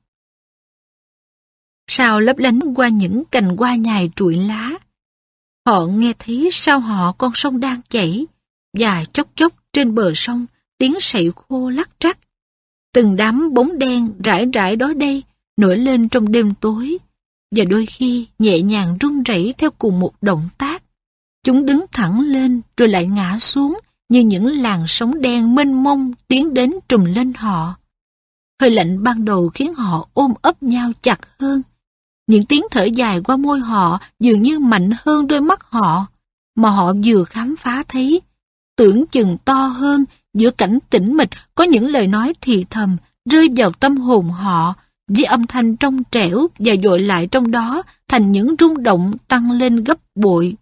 Sao lấp lánh qua những cành hoa nhài trụi lá. Họ nghe thấy sau họ con sông đang chảy, và chốc chốc trên bờ sông tiếng sậy khô lắc rắc. Từng đám bóng đen rải rải đó đây nổi lên trong đêm tối, và đôi khi nhẹ nhàng rung rẩy theo cùng một động tác. Chúng đứng thẳng lên rồi lại ngã xuống như những làn sóng đen mênh mông tiến đến trùm lên họ. Hơi lạnh ban đầu khiến họ ôm ấp nhau chặt hơn. Những tiếng thở dài qua môi họ dường như mạnh hơn đôi mắt họ, mà họ vừa khám phá thấy. Tưởng chừng to hơn, giữa cảnh tĩnh mịch có những lời nói thì thầm rơi vào tâm hồn họ, với âm thanh trong trẻo và dội lại trong đó thành những rung động tăng lên gấp bội.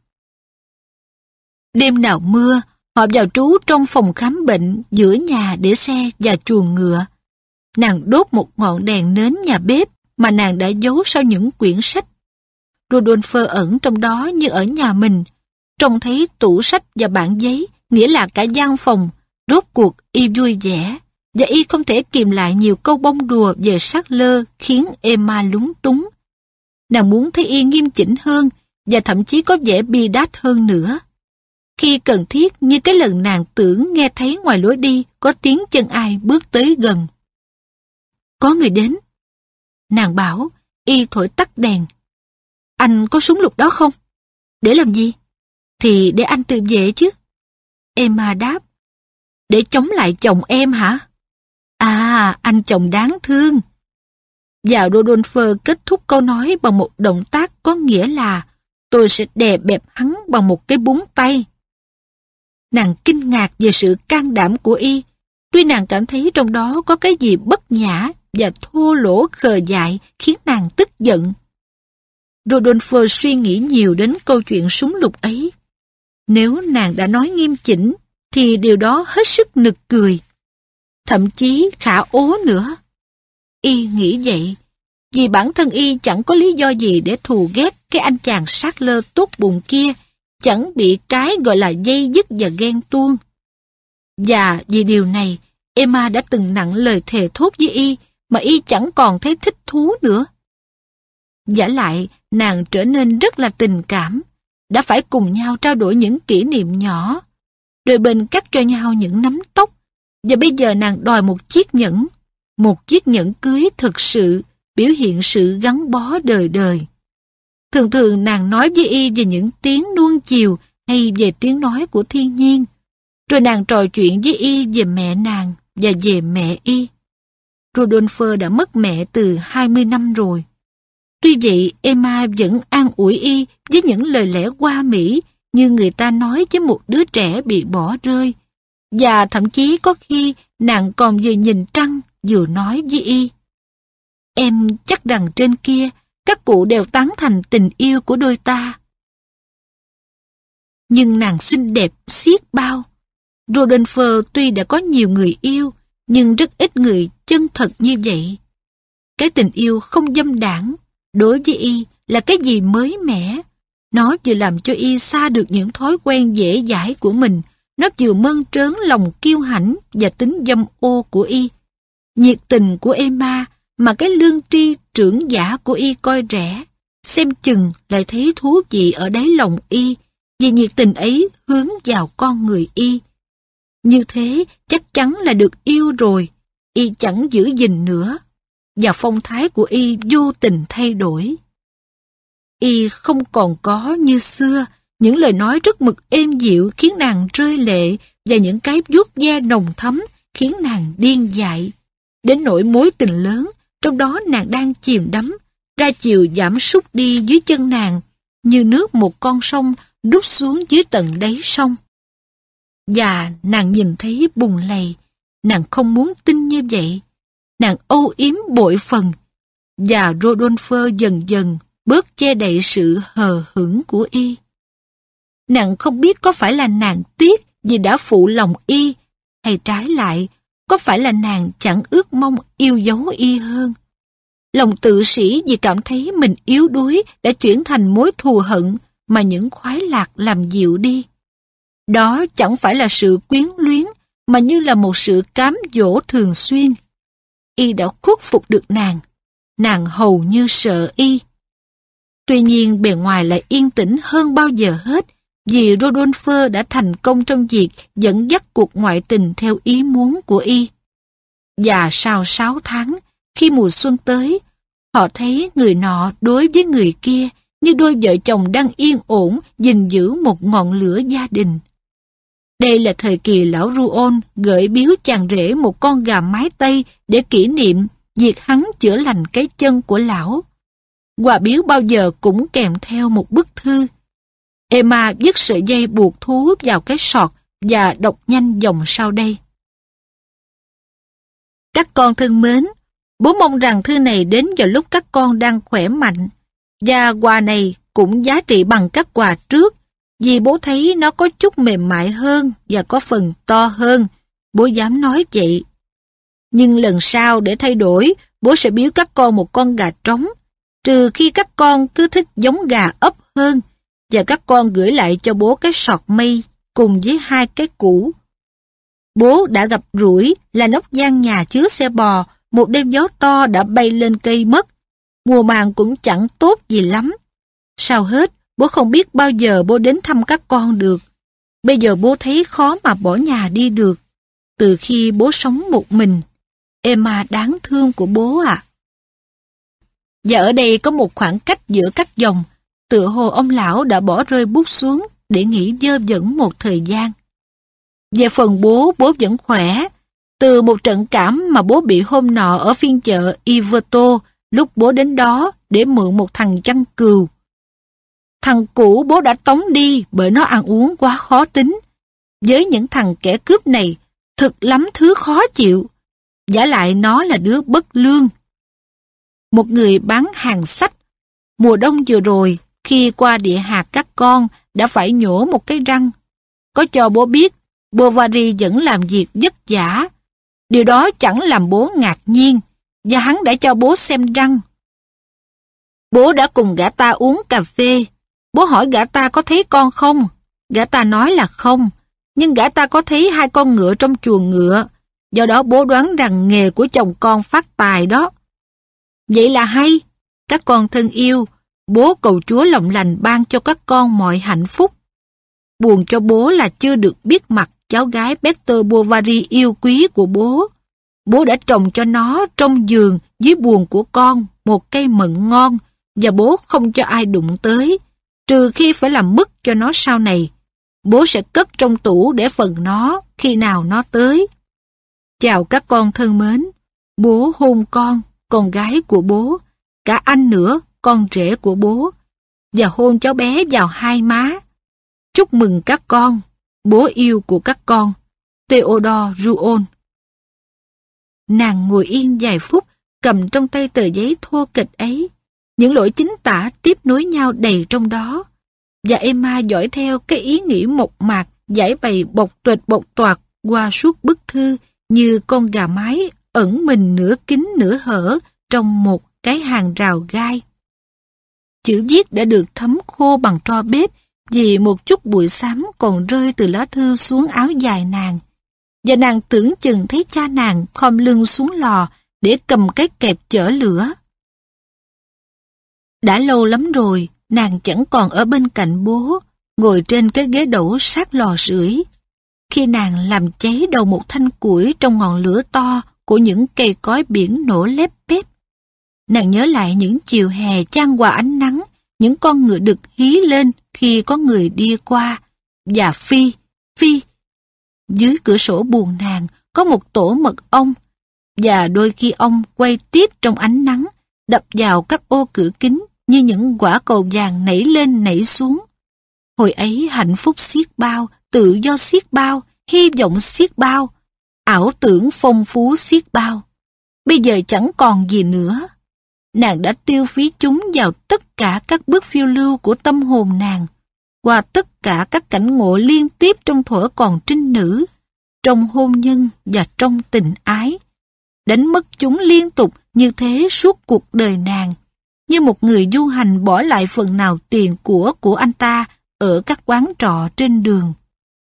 Đêm nào mưa, họ vào trú trong phòng khám bệnh giữa nhà để xe và chuồng ngựa. Nàng đốt một ngọn đèn nến nhà bếp mà nàng đã giấu sau những quyển sách. Rodolphe ẩn trong đó như ở nhà mình, trông thấy tủ sách và bảng giấy, nghĩa là cả gian phòng. Rốt cuộc y vui vẻ, và y không thể kìm lại nhiều câu bông đùa về Sackler khiến Emma lúng túng. Nàng muốn thấy y nghiêm chỉnh hơn, và thậm chí có vẻ bi đát hơn nữa. Khi cần thiết, như cái lần nàng tưởng nghe thấy ngoài lối đi có tiếng chân ai bước tới gần. Có người đến. Nàng bảo, y thổi tắt đèn. Anh có súng lục đó không? Để làm gì? Thì để anh tự vệ chứ. Emma đáp. Để chống lại chồng em hả? À, anh chồng đáng thương. Và Rodolphe kết thúc câu nói bằng một động tác có nghĩa là tôi sẽ đè bẹp hắn bằng một cái búng tay. Nàng kinh ngạc về sự can đảm của y, tuy nàng cảm thấy trong đó có cái gì bất nhã và thô lỗ khờ dại khiến nàng tức giận. Rodolphe suy nghĩ nhiều đến câu chuyện súng lục ấy. Nếu nàng đã nói nghiêm chỉnh, thì điều đó hết sức nực cười, thậm chí khả ố nữa. Y nghĩ vậy, vì bản thân y chẳng có lý do gì để thù ghét cái anh chàng Sackler tốt bụng kia, chẳng bị cái gọi là dây dứt và ghen tuông. Và vì điều này, Emma đã từng nặng lời thề thốt với y, mà y chẳng còn thấy thích thú nữa. Vả lại, nàng trở nên rất là tình cảm, đã phải cùng nhau trao đổi những kỷ niệm nhỏ. Đôi bên cắt cho nhau những nắm tóc, và bây giờ nàng đòi một chiếc nhẫn cưới thực sự, biểu hiện sự gắn bó đời đời. Thường thường nàng nói với y về những tiếng nuông chiều hay về tiếng nói của thiên nhiên, rồi nàng trò chuyện với y về mẹ nàng và về mẹ y. Rodolphe đã mất mẹ từ 20 năm rồi. Tuy vậy, Emma vẫn an ủi y với những lời lẽ hoa mỹ như người ta nói với một đứa trẻ bị bỏ rơi. Và thậm chí có khi nàng còn vừa nhìn trăng vừa nói với y. Em chắc đằng trên kia, các cụ đều tán thành tình yêu của đôi ta. Nhưng nàng xinh đẹp xiết bao. Rodolphe tuy đã có nhiều người yêu, nhưng rất ít người chân thật như vậy. Cái tình yêu không dâm đãng đối với y là cái gì mới mẻ. Nó vừa làm cho y xa được những thói quen dễ dãi của mình, nó vừa mơn trớn lòng kiêu hãnh và tính dâm ô của y. Nhiệt tình của Emma mà cái lương tri trưởng giả của y coi rẻ, xem chừng lại thấy thú vị ở đáy lòng y, vì nhiệt tình ấy hướng vào con người y. Như thế chắc chắn là được yêu rồi, y chẳng giữ gìn nữa, và phong thái của y vô tình thay đổi. Y không còn có như xưa những lời nói rất mực êm dịu khiến nàng rơi lệ, và những cái vuốt ve nồng thấm khiến nàng điên dại. Đến nỗi mối tình lớn, trong đó nàng đang chìm đắm, ra chiều giảm sút đi dưới chân nàng, như nước một con sông rút xuống dưới tận đáy sông. Và nàng nhìn thấy bùn lầy, nàng không muốn tin như vậy. Nàng âu yếm bội phần, và Rodolphe dần dần bớt che đậy sự hờ hững của y. Nàng không biết có phải là nàng tiếc vì đã phụ lòng y, hay trái lại, có phải là nàng chẳng ước mong yêu dấu y hơn. Lòng tự sĩ vì cảm thấy mình yếu đuối đã chuyển thành mối thù hận mà những khoái lạc làm dịu đi. Đó chẳng phải là sự quyến luyến, mà như là một sự cám dỗ thường xuyên. Y đã khuất phục được nàng hầu như sợ y. Tuy nhiên bề ngoài lại yên tĩnh hơn bao giờ hết, vì Rodolphe đã thành công trong việc dẫn dắt cuộc ngoại tình theo ý muốn của y. Và sau 6 tháng, khi mùa xuân tới, họ thấy người nọ đối với người kia như đôi vợ chồng đang yên ổn gìn giữ một ngọn lửa gia đình. Đây là thời kỳ lão Ruon gửi biếu chàng rể một con gà mái Tây để kỷ niệm việc hắn chữa lành cái chân của lão. Quà biếu bao giờ cũng kèm theo một bức thư. Emma dứt sợi dây buộc thú vào cái sọt và đọc nhanh dòng sau đây. Các con thân mến, bố mong rằng thư này đến vào lúc các con đang khỏe mạnh, và quà này cũng giá trị bằng các quà trước, vì bố thấy nó có chút mềm mại hơn và có phần to hơn, bố dám nói vậy. Nhưng lần sau để thay đổi, bố sẽ biếu các con một con gà trống, trừ khi các con cứ thích giống gà ấp hơn, và các con gửi lại cho bố cái sọt mây cùng với 2 cái củ. Bố đã gặp rủi là nóc gian nhà chứa xe bò, một đêm gió to đã bay lên cây mất. Mùa màng cũng chẳng tốt gì lắm. Sau hết, bố không biết bao giờ bố đến thăm các con được. Bây giờ bố thấy khó mà bỏ nhà đi được. Từ khi bố sống một mình, Emma đáng thương của bố ạ. Và ở đây có một khoảng cách giữa các dòng, tựa hồ ông lão đã bỏ rơi bút xuống để nghỉ dơ dẫn một thời gian. Về phần bố vẫn khỏe. Từ một trận cảm mà bố bị hôm nọ ở phiên chợ Iverto, lúc bố đến đó để mượn một thằng chăn cừu. Thằng cũ bố đã tống đi bởi nó ăn uống quá khó tính. Với những thằng kẻ cướp này, thực lắm thứ khó chịu. Vả lại nó là đứa bất lương. Một người bán hàng sách, mùa đông vừa rồi, khi qua địa hạt các con, đã phải nhổ một cái răng. Có cho bố biết, Bovary vẫn làm việc vất vả. Điều đó chẳng làm bố ngạc nhiên, và hắn đã cho bố xem răng. Bố đã cùng gã ta uống cà phê. Bố hỏi gã ta có thấy con không? Gã ta nói là không, nhưng gã ta có thấy 2 con ngựa trong chuồng ngựa. Do đó bố đoán rằng nghề của chồng con phát tài đó. Vậy là hay. Các con thân yêu, bố cầu Chúa lòng lành ban cho các con mọi hạnh phúc. Buồn cho bố là chưa được biết mặt cháu gái Peter Bovary yêu quý của bố. Bố đã trồng cho nó trong giường dưới buồng của con một cây mận ngon, và bố không cho ai đụng tới, trừ khi phải làm mất cho nó sau này. Bố sẽ cất trong tủ để phần nó khi nào nó tới. Chào các con thân mến. Bố hôn con gái của bố, cả anh nữa, con rể của bố, và hôn cháu bé vào 2 má. Chúc mừng các con, bố yêu của các con. Theodore Ruon. Nàng ngồi yên vài phút, cầm trong tay tờ giấy thô kệch ấy. Những lỗi chính tả tiếp nối nhau đầy trong đó. Và Emma dõi theo cái ý nghĩ mộc mạc, giải bày bộc tuệch bộc toạc qua suốt bức thư như con gà mái ẩn mình nửa kín nửa hở trong một cái hàng rào gai. Chữ viết đã được thấm khô bằng tro bếp vì một chút bụi xám còn rơi từ lá thư xuống áo dài nàng. Và nàng tưởng chừng thấy cha nàng khom lưng xuống lò để cầm cái kẹp chở lửa. Đã lâu lắm rồi, nàng chẳng còn ở bên cạnh bố, ngồi trên cái ghế đẩu sát lò sưởi. Khi nàng làm cháy đầu một thanh củi trong ngọn lửa to của những cây cối biển nổ lép bép, nàng nhớ lại những chiều hè chan hòa ánh nắng, những con ngựa đực hí lên khi có người đi qua, và phi. Dưới cửa sổ buồng nàng có một tổ mật ong, và đôi khi ong quay tít trong ánh nắng, đập vào các ô cửa kính như những quả cầu vàng nảy lên nảy xuống. Hồi ấy hạnh phúc xiết bao, tự do xiết bao, hy vọng xiết bao, ảo tưởng phong phú xiết bao. Bây giờ chẳng còn gì nữa. Nàng đã tiêu phí chúng vào tất cả các bước phiêu lưu của tâm hồn nàng, qua tất cả các cảnh ngộ liên tiếp trong thuở còn trinh nữ, trong hôn nhân và trong tình ái. Đánh mất chúng liên tục như thế suốt cuộc đời nàng, như một người du hành bỏ lại phần nào tiền của anh ta ở các quán trọ trên đường.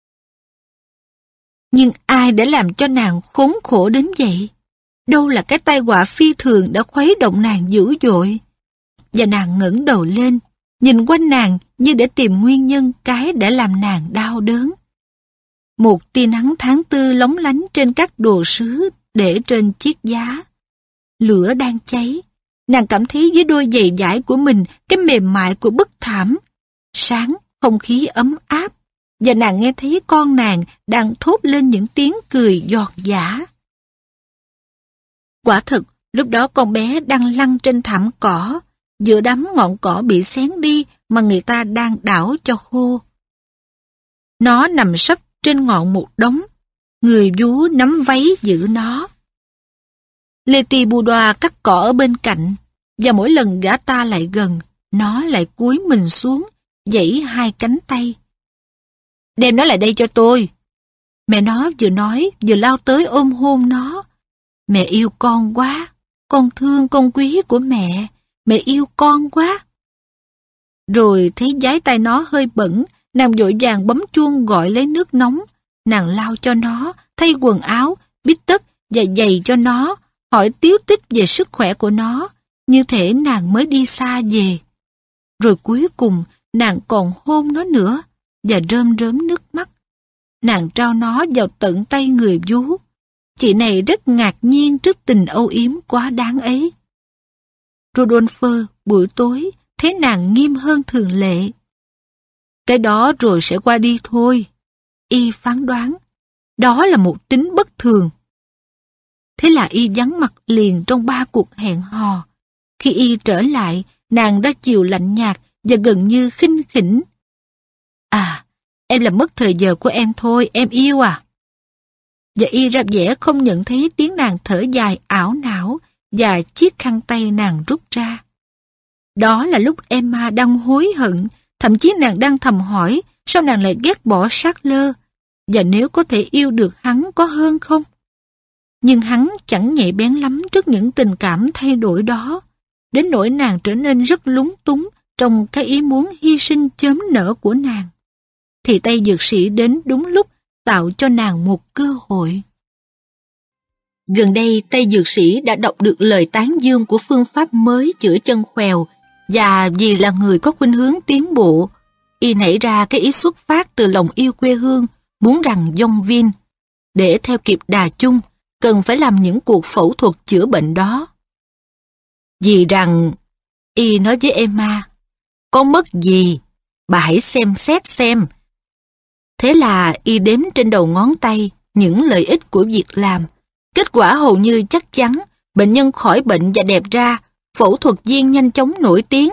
Nhưng ai đã làm cho nàng khốn khổ đến vậy? Đâu là cái tai họa phi thường đã khuấy động nàng dữ dội? Và nàng ngẩng đầu lên, nhìn quanh nàng như để tìm nguyên nhân cái đã làm nàng đau đớn. Một tia nắng tháng tư lóng lánh trên các đồ sứ để trên chiếc giá. Lửa đang cháy. Nàng cảm thấy dưới đôi giày vải của mình cái mềm mại của bức thảm. Sáng, không khí ấm áp. và nàng nghe thấy con nàng đang thốt lên những tiếng cười giòn giã. Quả thực, lúc đó con bé đang lăn trên thảm cỏ, giữa đám ngọn cỏ bị xén đi mà người ta đang đảo cho khô. Nó nằm sấp trên ngọn một đống, người vú nắm váy giữ nó. Leti Boudoir cắt cỏ ở bên cạnh, và mỗi lần gã ta lại gần, nó lại cúi mình xuống, giãy hai cánh tay. Đem nó lại đây cho tôi. Mẹ nó vừa nói vừa lao tới ôm hôn nó. Mẹ yêu con quá, con thương con quý của mẹ yêu con quá. Rồi thấy dái tay nó hơi bẩn, nàng vội vàng bấm chuông gọi lấy nước nóng. Nàng lau cho nó, thay quần áo, bít tất và giày cho nó, hỏi tíu tích về sức khỏe của nó, như thể nàng mới đi xa về. Rồi cuối cùng, nàng còn hôn nó nữa, và rơm rớm nước mắt. Nàng trao nó vào tận tay người vú. Chị này rất ngạc nhiên trước tình âu yếm quá đáng ấy. Rodolphe buổi tối thấy nàng nghiêm hơn thường lệ. Cái đó rồi sẽ qua đi thôi. Y phán đoán, đó là một tính bất thường. Thế là Y vắng mặt liền trong 3 cuộc hẹn hò. Khi Y trở lại, nàng đã chiều lạnh nhạt và gần như khinh khỉnh. À, em làm mất thời giờ của em thôi, em yêu à? Và Y ra vẻ không nhận thấy tiếng nàng thở dài ảo não và chiếc khăn tay nàng rút ra. Đó là lúc Emma đang hối hận, thậm chí nàng đang thầm hỏi sao nàng lại ghét bỏ Charles, và nếu có thể yêu được hắn có hơn không? Nhưng hắn chẳng nhạy bén lắm trước những tình cảm thay đổi đó, đến nỗi nàng trở nên rất lúng túng trong cái ý muốn hy sinh chớm nở của nàng. Thì Tây Dược Sĩ đến đúng lúc, tạo cho nàng một cơ hội. Gần đây, Tây Dược Sĩ đã đọc được lời tán dương của phương pháp mới chữa chân khèo, và vì là người có khuynh hướng tiến bộ, Y nảy ra cái ý xuất phát từ lòng yêu quê hương, muốn rằng Yonville, để theo kịp đà chung, cần phải làm những cuộc phẫu thuật chữa bệnh đó. Vì rằng, Y nói với Emma, có mất gì, bà hãy xem xét xem. Thế là Y đếm trên đầu ngón tay những lợi ích của việc làm. Kết quả hầu như chắc chắn, bệnh nhân khỏi bệnh và đẹp ra, phẫu thuật viên nhanh chóng nổi tiếng.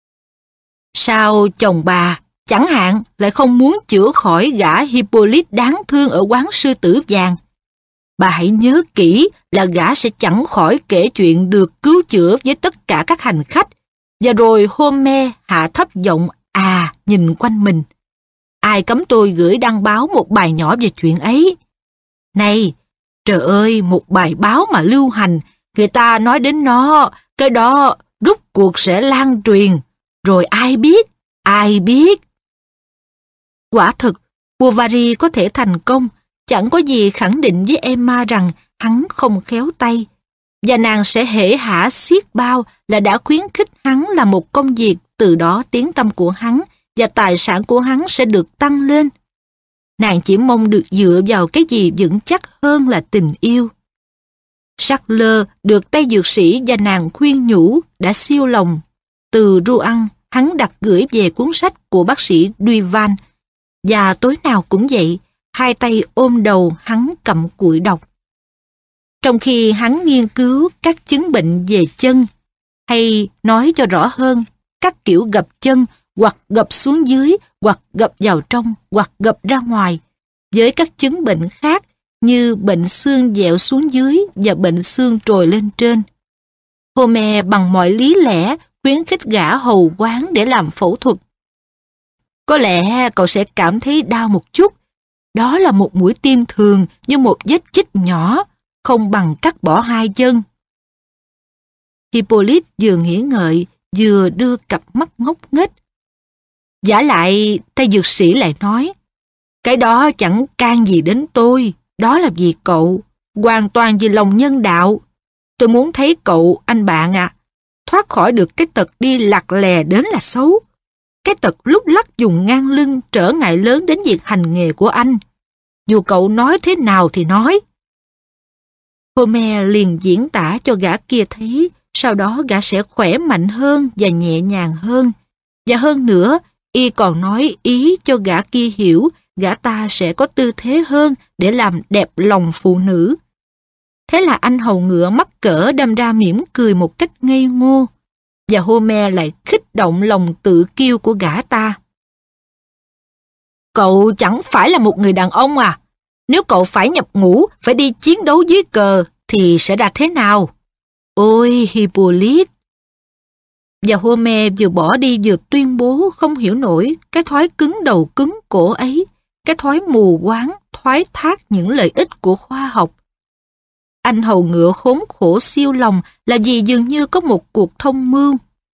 Sao chồng bà, chẳng hạn, lại không muốn chữa khỏi gã Hippolyte đáng thương ở quán sư tử vàng? Bà hãy nhớ kỹ là gã sẽ chẳng khỏi kể chuyện được cứu chữa với tất cả các hành khách, và rồi Homer hạ thấp giọng nhìn quanh mình. Ai cấm tôi gửi đăng báo một bài nhỏ về chuyện ấy? Này, trời ơi, một bài báo mà lưu hành, người ta nói đến nó, cái đó rút cuộc sẽ lan truyền, rồi ai biết. Quả thực, Bovary có thể thành công, chẳng có gì khẳng định với Emma rằng hắn không khéo tay, và nàng sẽ hể hả xiết bao là đã khuyến khích hắn làm một công việc, từ đó tiếng tăm của hắn và tài sản của hắn sẽ được tăng lên. Nàng chỉ mong được dựa vào cái gì vững chắc hơn là tình yêu. Charles được Tây Dược Sĩ và nàng khuyên nhủ đã siêu lòng. Từ Rouen, hắn đặt gửi về cuốn sách của bác sĩ Duval, và tối nào cũng vậy, hai tay ôm đầu hắn cặm cụi đọc. Trong khi hắn nghiên cứu các chứng bệnh về chân, hay nói cho rõ hơn, các kiểu gập chân, hoặc gập xuống dưới, hoặc gập vào trong, hoặc gập ra ngoài, với các chứng bệnh khác như bệnh xương dẹo xuống dưới và bệnh xương trồi lên trên. Homer bằng mọi lý lẽ khuyến khích gã hầu quán để làm phẫu thuật. Có lẽ cậu sẽ cảm thấy đau một chút. Đó là một mũi tiêm thường như một vết chích nhỏ, không bằng cắt bỏ 2 chân. Hippolyte vừa nghĩ ngợi, vừa đưa cặp mắt ngốc nghếch. Vả lại, Tây Dược Sĩ lại nói, cái đó chẳng can gì đến tôi, đó là vì cậu, hoàn toàn vì lòng nhân đạo. Tôi muốn thấy cậu, anh bạn ạ, thoát khỏi được cái tật đi lặt lè đến là xấu. Cái tật lúc lắc dùng ngang lưng trở ngại lớn đến việc hành nghề của anh. Dù cậu nói thế nào thì nói. Homer liền diễn tả cho gã kia thấy, sau đó gã sẽ khỏe mạnh hơn và nhẹ nhàng hơn. Và hơn nữa, y còn nói ý cho gã kia hiểu gã ta sẽ có tư thế hơn để làm đẹp lòng phụ nữ. Thế là anh hầu ngựa mắc cỡ đâm ra mỉm cười một cách ngây ngô, và Homer lại khích động lòng tự kiêu của gã ta. Cậu chẳng phải là một người đàn ông à? Nếu cậu phải nhập ngũ, phải đi chiến đấu dưới cờ, thì sẽ ra thế nào? Ôi Hippolyte! Và Homer vừa bỏ đi vừa tuyên bố không hiểu nổi cái thói cứng đầu cứng cổ ấy, cái thói mù quáng, thoái thác những lợi ích của khoa học. Anh hầu ngựa khốn khổ siêu lòng là vì dường như có một cuộc thông mưu.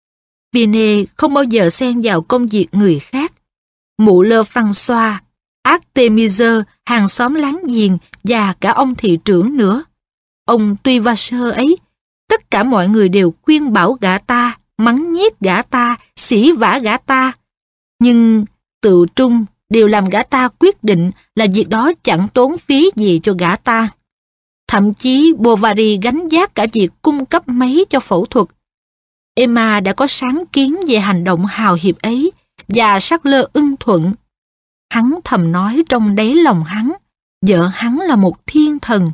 Binet không bao giờ xen vào công việc người khác. Mụ lơ François, Artémise, hàng xóm láng giềng và cả ông thị trưởng nữa. Ông Tuivaseur ấy, tất cả mọi người đều khuyên bảo gã ta, mắng nhiếc gã ta, sỉ vả gã ta. Nhưng tự trung đều làm gã ta quyết định là việc đó chẳng tốn phí gì cho gã ta. Thậm chí Bovary gánh vác cả việc cung cấp máy cho phẫu thuật. Emma đã có sáng kiến về hành động hào hiệp ấy, và Charles ưng thuận. Hắn thầm nói trong đáy lòng hắn, vợ hắn là một thiên thần.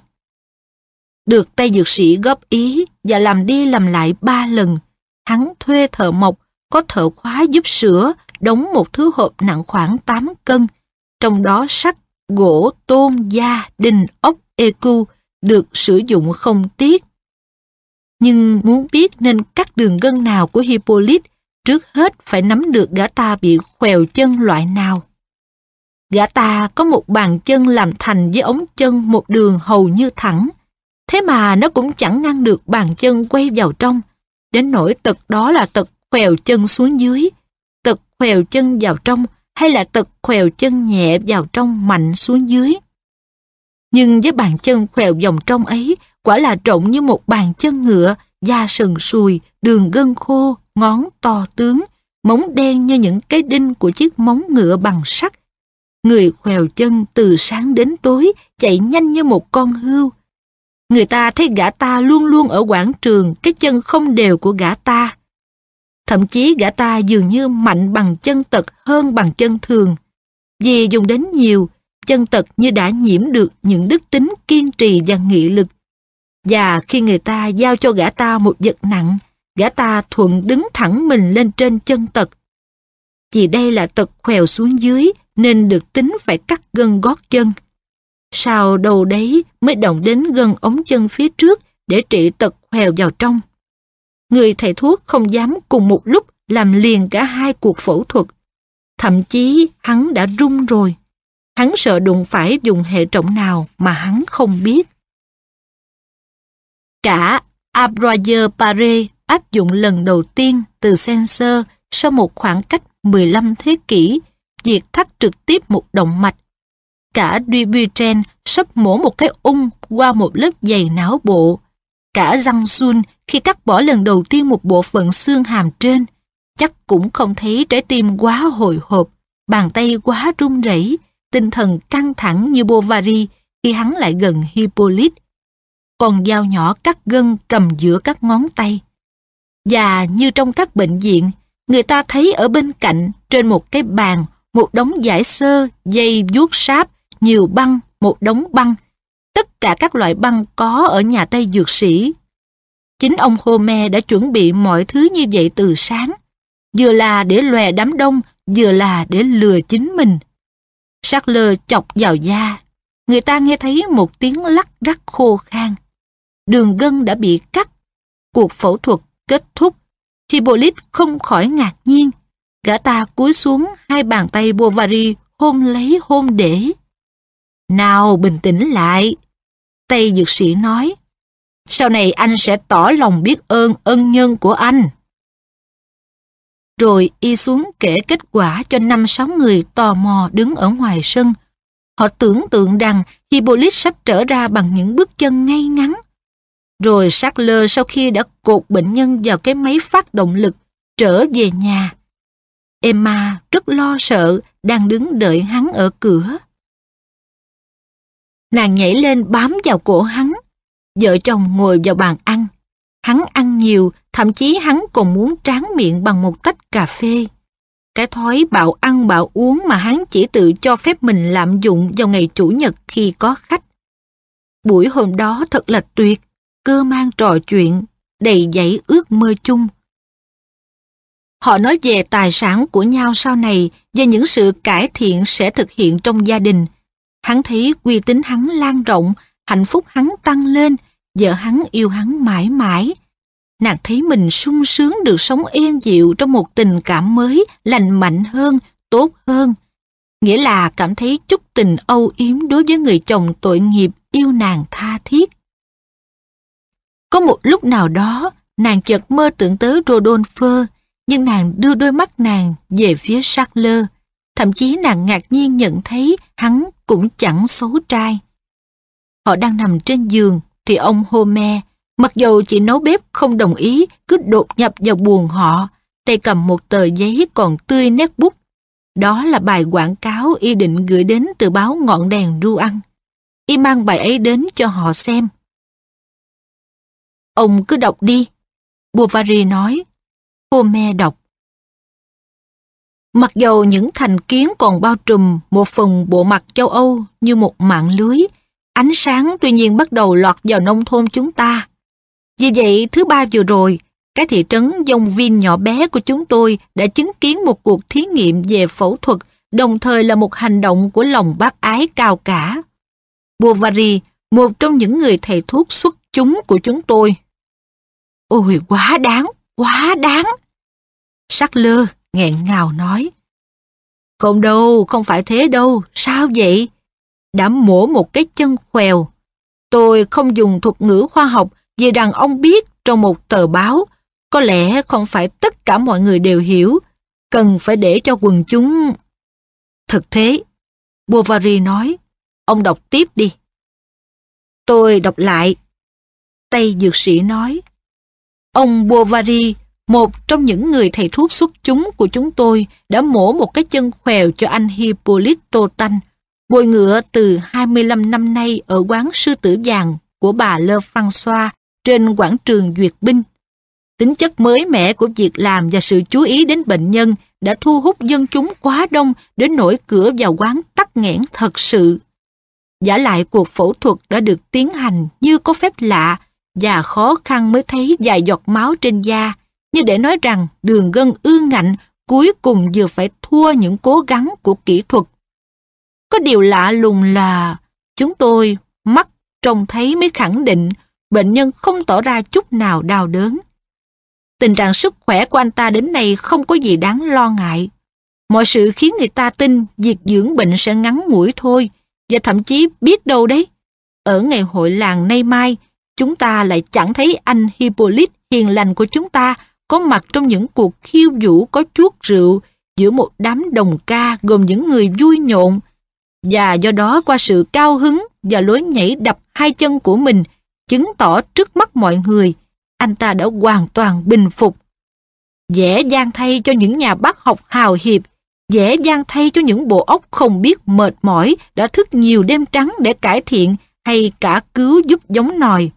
Được tay dược sĩ góp ý và làm đi làm lại 3 lần, hắn thuê thợ mộc có thợ khóa giúp sửa đóng một thứ hộp nặng khoảng 8 cân, trong đó sắt, gỗ, tôn, da, đinh, ốc, écu được sử dụng không tiếc. Nhưng muốn biết nên cắt đường gân nào của Hippolyte, trước hết phải nắm được gã ta bị khoèo chân loại nào. Gã ta có một bàn chân làm thành với ống chân một đường hầu như thẳng, thế mà nó cũng chẳng ngăn được bàn chân quay vào trong, đến nỗi tật đó là tật khoèo chân xuống dưới, tật khoèo chân vào trong hay là tật khoèo chân nhẹ vào trong mạnh xuống dưới. Nhưng với bàn chân khoèo vòng trong ấy, quả là rộng như một bàn chân ngựa, da sần sùi, đường gân khô, ngón to tướng, móng đen như những cái đinh của chiếc móng ngựa bằng sắt. Người khoèo chân từ sáng đến tối, chạy nhanh như một con hươu. Người ta thấy gã ta luôn luôn ở quảng trường, cái chân không đều của gã ta. Thậm chí gã ta dường như mạnh bằng chân tật hơn bằng chân thường. Vì dùng đến nhiều, chân tật như đã nhiễm được những đức tính kiên trì và nghị lực. Và khi người ta giao cho gã ta một vật nặng, gã ta thuận đứng thẳng mình lên trên chân tật. Vì đây là tật khoèo xuống dưới, nên được tính phải cắt gân gót chân. Sau đầu đấy mới động đến gân ống chân phía trước để trị tật khoèo vào trong. Người thầy thuốc không dám cùng một lúc làm liền cả 2 cuộc phẫu thuật. Thậm chí hắn đã run rồi. Hắn sợ đụng phải vùng hệ trọng nào mà hắn không biết. Cả Ambroise Paré áp dụng lần đầu tiên từ sensor sau một khoảng cách 15 thế kỷ, việc thắt trực tiếp một động mạch. Cả Dupuytren sắp mổ một cái ung qua một lớp dày não bộ. Cả Giang Sun khi cắt bỏ lần đầu tiên một bộ phận xương hàm trên, chắc cũng không thấy trái tim quá hồi hộp, bàn tay quá run rẩy, tinh thần căng thẳng như Bovary khi hắn lại gần Hippolyte. Con dao nhỏ cắt gân cầm giữa các ngón tay. Và như trong các bệnh viện, người ta thấy ở bên cạnh trên một cái bàn một đống vải xơ, dây vuốt sáp, nhiều băng, một đống băng. Tất cả các loại băng có ở nhà Tây dược sĩ. Chính ông Homer đã chuẩn bị mọi thứ như vậy từ sáng, vừa là để lòe đám đông, vừa là để lừa chính mình. Charles chọc vào da, người ta nghe thấy một tiếng lắc rắc khô khan. Đường gân đã bị cắt. Cuộc phẫu thuật kết thúc. Hippolyte không khỏi ngạc nhiên. Gã ta cúi xuống, 2 bàn tay Bovary hôn lấy hôn để. Nào bình tĩnh lại, Tây dược sĩ nói. Sau này anh sẽ tỏ lòng biết ơn ân nhân của anh. Rồi y xuống kể kết quả cho 5-6 người tò mò đứng ở ngoài sân. Họ tưởng tượng rằng Hippolyte sắp trở ra bằng những bước chân ngay ngắn. Rồi Charles sau khi đã cột bệnh nhân vào cái máy phát động lực, trở về nhà. Emma rất lo sợ, đang đứng đợi hắn ở cửa. Nàng nhảy lên bám vào cổ hắn. Vợ chồng ngồi vào bàn ăn. Hắn ăn nhiều, thậm chí hắn còn muốn tráng miệng bằng một tách cà phê. cái thói bạo ăn bạo uống mà hắn chỉ tự cho phép mình lạm dụng vào ngày Chủ nhật khi có khách. Buổi hôm đó thật là tuyệt, cơ man trò chuyện, đầy dẫy ước mơ chung. Họ nói về tài sản của nhau sau này và những sự cải thiện sẽ thực hiện trong gia đình. Hắn thấy uy tín hắn lan rộng, hạnh phúc hắn tăng lên, vợ hắn yêu hắn mãi mãi. Nàng thấy mình sung sướng được sống êm dịu trong một tình cảm mới, lành mạnh hơn, tốt hơn. Nghĩa là cảm thấy chút tình âu yếm đối với người chồng tội nghiệp yêu nàng tha thiết. Có một lúc nào đó, nàng chợt mơ tưởng tới Rodolphe, nhưng nàng đưa đôi mắt nàng về phía Charles. Thậm chí nàng ngạc nhiên nhận thấy hắn cũng chẳng xấu trai. Họ đang nằm trên giường thì ông Homer, mặc dầu chị nấu bếp không đồng ý, cứ đột nhập vào buồng họ, tay cầm một tờ giấy còn tươi nét bút. Đó là bài quảng cáo y định gửi đến từ báo Ngọn đèn Rouen. Y mang bài ấy đến cho họ xem. Ông cứ đọc đi, Bovary nói. Homer đọc. Mặc dầu những thành kiến còn bao trùm một phần bộ mặt châu Âu như một mạng lưới, ánh sáng tuy nhiên bắt đầu lọt vào nông thôn chúng ta. Vì vậy, thứ ba vừa rồi, cái thị trấn Yonville nhỏ bé của chúng tôi đã chứng kiến một cuộc thí nghiệm về phẫu thuật, đồng thời là một hành động của lòng bác ái cao cả. Bovary, một trong những người thầy thuốc xuất chúng của chúng tôi. Ôi, quá đáng, quá đáng. Charles nghẹn ngào nói. Không đâu, không phải thế đâu, sao vậy? Đã mổ một cái chân khèo. Tôi không dùng thuật ngữ khoa học vì rằng ông biết trong một tờ báo, có lẽ không phải tất cả mọi người đều hiểu, cần phải để cho quần chúng... Thực thế, Bovary nói, ông đọc tiếp đi. Tôi đọc lại. Tây dược sĩ nói, ông Bovary, một trong những người thầy thuốc xuất chúng của chúng tôi, đã mổ một cái chân khèo cho anh Hippolyte Totan, bồi ngựa từ 25 năm nay ở quán Sư Tử Vàng của bà Le François trên quảng trường Duyệt Binh. Tính chất mới mẻ của việc làm và sự chú ý đến bệnh nhân đã thu hút dân chúng quá đông đến nỗi cửa vào quán tắc nghẽn thật sự. Vả lại cuộc phẫu thuật đã được tiến hành như có phép lạ và khó khăn mới thấy vài giọt máu trên da, như để nói rằng đường gân ương ngạnh cuối cùng vừa phải thua những cố gắng của kỹ thuật. Có điều lạ lùng là chúng tôi mắt trông thấy mới khẳng định bệnh nhân không tỏ ra chút nào đau đớn. Tình trạng sức khỏe của anh ta đến nay không có gì đáng lo ngại. Mọi sự khiến người ta tin việc dưỡng bệnh sẽ ngắn ngủi thôi, và thậm chí biết đâu đấy, ở ngày hội làng nay mai, chúng ta lại chẳng thấy anh Hippolyte hiền lành của chúng ta có mặt trong những cuộc khiêu vũ có chuốt rượu giữa một đám đồng ca gồm những người vui nhộn, và do đó qua sự cao hứng và lối nhảy đập hai chân của mình, chứng tỏ trước mắt mọi người, anh ta đã hoàn toàn bình phục. Dễ dàng thay cho những nhà bác học hào hiệp, dễ dàng thay cho những bộ óc không biết mệt mỏi đã thức nhiều đêm trắng để cải thiện hay cả cứu giúp giống nòi.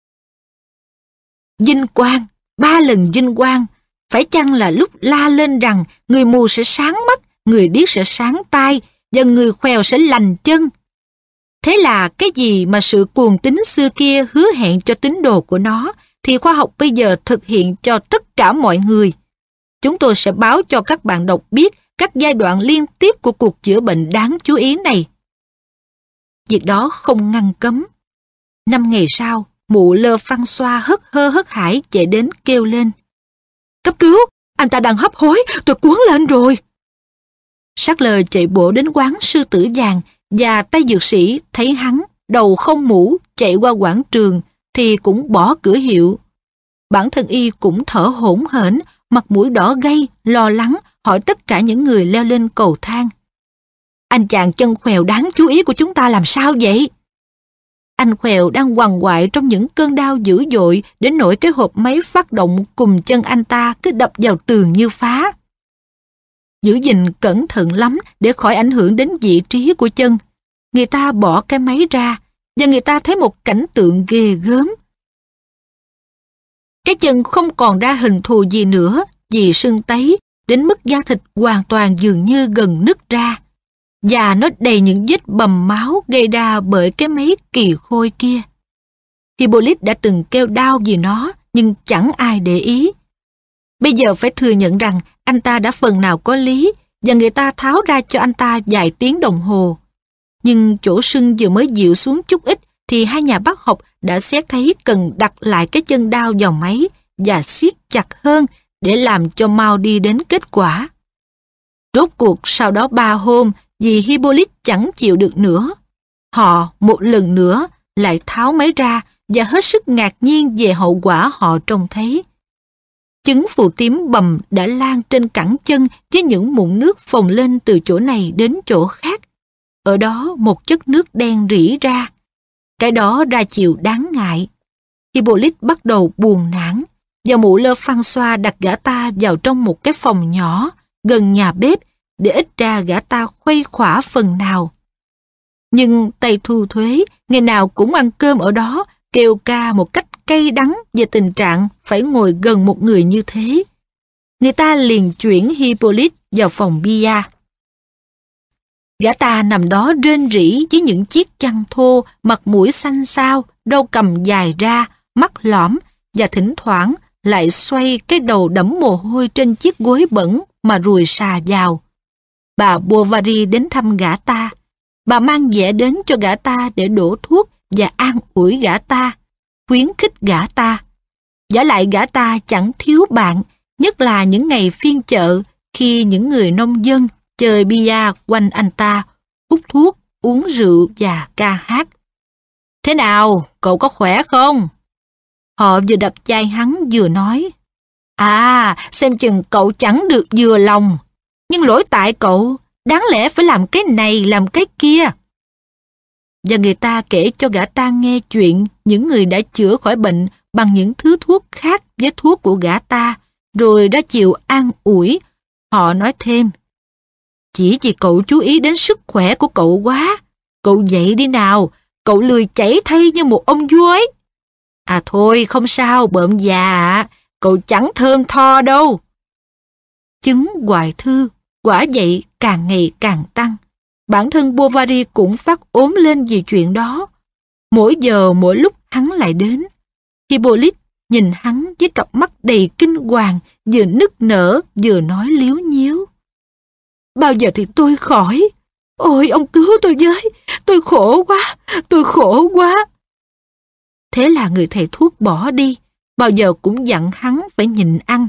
Vinh quang, 3 lần vinh quang, phải chăng là lúc la lên rằng người mù sẽ sáng mắt, người điếc sẽ sáng tai và người khèo sẽ lành chân? Thế là cái gì mà sự cuồng tín xưa kia hứa hẹn cho tín đồ của nó thì khoa học bây giờ thực hiện cho tất cả mọi người. Chúng tôi sẽ báo cho các bạn đọc biết các giai đoạn liên tiếp của cuộc chữa bệnh đáng chú ý này. Việc đó không ngăn cấm. 5 ngày sau, mụ Le François hớt hơ hớt hải chạy đến kêu lên. Cấp cứu, anh ta đang hấp hối, tôi cuốn lên rồi. Charles chạy bộ đến quán Sư Tử Vàng và tay dược sĩ thấy hắn, đầu không mũ, chạy qua quảng trường thì cũng bỏ cửa hiệu. Bản thân y cũng thở hổn hển, mặt mũi đỏ gay, lo lắng, hỏi tất cả những người leo lên cầu thang. Anh chàng chân khèo đáng chú ý của chúng ta làm sao vậy? Anh khèo đang quằn quại trong những cơn đau dữ dội đến nỗi cái hộp máy phát động cùng chân anh ta cứ đập vào tường như phá. Giữ gìn cẩn thận lắm để khỏi ảnh hưởng đến vị trí của chân. Người ta bỏ cái máy ra và người ta thấy một cảnh tượng ghê gớm. Cái chân không còn ra hình thù gì nữa vì sưng tấy, đến mức da thịt hoàn toàn dường như gần nứt ra, và nó đầy những vết bầm máu gây ra bởi cái máy kỳ khôi kia. Hippolyte đã từng kêu đau vì nó, nhưng chẳng ai để ý. Bây giờ phải thừa nhận rằng anh ta đã phần nào có lý, và người ta tháo ra cho anh ta vài tiếng đồng hồ. Nhưng chỗ sưng vừa mới dịu xuống chút ít, thì hai nhà bác học đã xét thấy cần đặt lại cái chân đao vào máy và siết chặt hơn để làm cho mau đi đến kết quả. Rốt cuộc sau đó 3 hôm, vì Hippolyte chẳng chịu được nữa, họ một lần nữa lại tháo máy ra và hết sức ngạc nhiên về hậu quả họ trông thấy. Chứng phù tím bầm đã lan trên cẳng chân với những mụn nước phồng lên từ chỗ này đến chỗ khác. Ở đó một chất nước đen rỉ ra. Cái đó ra chiều đáng ngại. Hippolyte bắt đầu buồn nản, và mụ lơ François đặt gã ta vào trong một cái phòng nhỏ gần nhà bếp để ít ra gã ta khuây khỏa phần nào. Nhưng tay thu thuế ngày nào cũng ăn cơm ở đó, kêu ca một cách cay đắng về tình trạng phải ngồi gần một người như thế. Người ta liền chuyển Hippolyte vào phòng bia. Gã ta nằm đó rên rỉ với những chiếc chăn thô, mặt mũi xanh xao, đầu cầm dài ra, mắt lõm, và thỉnh thoảng lại xoay cái đầu đẫm mồ hôi trên chiếc gối bẩn mà ruồi xà vào. Bà Bovary đến thăm gã ta. Bà mang vẻ đến cho gã ta để đổ thuốc và an ủi gã ta, khuyến khích gã ta. Vả lại gã ta chẳng thiếu bạn, nhất là những ngày phiên chợ, khi những người nông dân chơi bia quanh anh ta, hút thuốc, uống rượu và ca hát. Thế nào, cậu có khỏe không? Họ vừa đập vai hắn vừa nói, xem chừng cậu chẳng được vừa lòng, nhưng lỗi tại cậu, đáng lẽ phải làm cái này làm cái kia. Và người ta kể cho gã ta nghe chuyện những người đã chữa khỏi bệnh bằng những thứ thuốc khác với thuốc của gã ta, rồi đã chịu an ủi. Họ nói thêm, chỉ vì cậu chú ý đến sức khỏe của cậu quá, cậu dậy đi nào, cậu lười chảy thay như một ông vua ấy. Thôi không sao bợm già ạ, cậu chẳng thơm tho đâu. Chứng hoại thư quả vậy càng ngày càng tăng. Bản thân Bovary cũng phát ốm lên vì chuyện đó. Mỗi giờ mỗi lúc hắn lại đến. Hippolyte nhìn hắn với cặp mắt đầy kinh hoàng, vừa nức nở vừa nói líu nhíu. Bao giờ thì tôi khỏi? Ôi ông cứu tôi với, tôi khổ quá, tôi khổ quá. Thế là người thầy thuốc bỏ đi, bao giờ cũng dặn hắn phải nhịn ăn.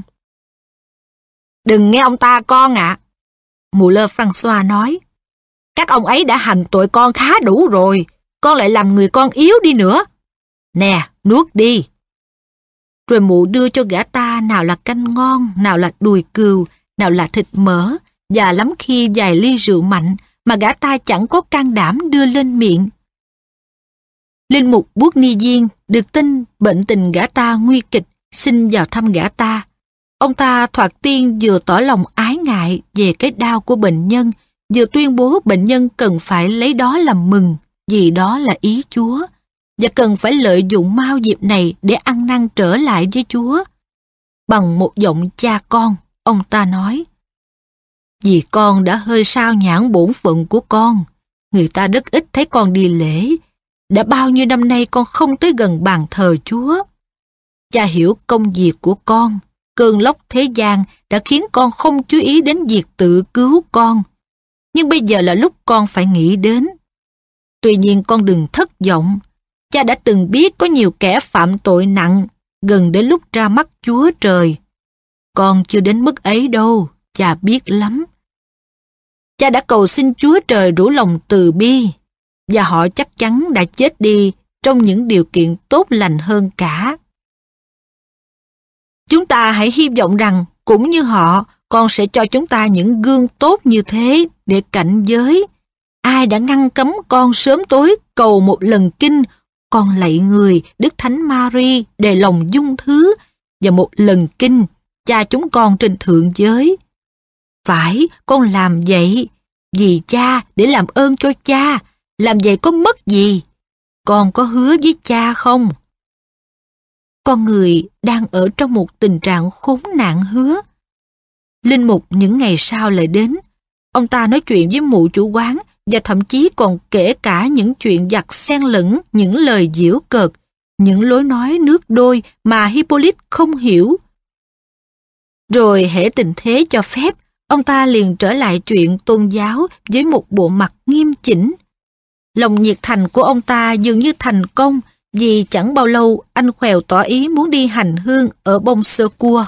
Đừng nghe ông ta con ạ. Mụ lơ François nói. Các ông ấy đã hành tội con khá đủ rồi, con lại làm người con yếu đi nữa. Nè, nuốt đi. Rồi mụ đưa cho gã ta nào là canh ngon, nào là đùi cừu, nào là thịt mỡ, và lắm khi vài ly rượu mạnh mà gã ta chẳng có can đảm đưa lên miệng. Linh mục Bournisien được tin bệnh tình gã ta nguy kịch, xin vào thăm gã ta. Ông ta thoạt tiên vừa tỏ lòng ái ngại về cái đau của bệnh nhân, vừa tuyên bố bệnh nhân cần phải lấy đó làm mừng, vì đó là ý Chúa, và cần phải lợi dụng mau dịp này để ăn năn trở lại với Chúa. Bằng một giọng cha con, ông ta nói, vì con đã hơi sao nhãng bổn phận của con, người ta rất ít thấy con đi lễ, đã bao nhiêu năm nay con không tới gần bàn thờ Chúa. Cha hiểu công việc của con, cơn lốc thế gian đã khiến con không chú ý đến việc tự cứu con. Nhưng bây giờ là lúc con phải nghĩ đến. Tuy nhiên con đừng thất vọng. Cha đã từng biết có nhiều kẻ phạm tội nặng, gần đến lúc ra mắt Chúa Trời. Con chưa đến mức ấy đâu, cha biết lắm. Cha đã cầu xin Chúa Trời rủ lòng từ bi, và họ chắc chắn đã chết đi trong những điều kiện tốt lành hơn cả. Chúng ta hãy hy vọng rằng, cũng như họ, con sẽ cho chúng ta những gương tốt như thế để cảnh giới. Ai đã ngăn cấm con sớm tối cầu một lần kinh, con lạy người Đức Thánh Mary để lòng dung thứ, và một lần kinh cha chúng con trên thượng giới. Phải, con làm vậy, vì cha, để làm ơn cho cha, làm vậy có mất gì? Con có hứa với cha không? Con người đang ở trong một tình trạng khốn nạn hứa. Linh mục những ngày sau lại đến. Ông ta nói chuyện với mụ chủ quán và thậm chí còn kể cả những chuyện vặt xen lẫn những lời giễu cợt, những lối nói nước đôi mà Hippolyte không hiểu. Rồi hễ tình thế cho phép, ông ta liền trở lại chuyện tôn giáo với một bộ mặt nghiêm chỉnh. Lòng nhiệt thành của ông ta dường như thành công vì chẳng bao lâu anh Khèo tỏ ý muốn đi hành hương ở Bông Sơ Cua.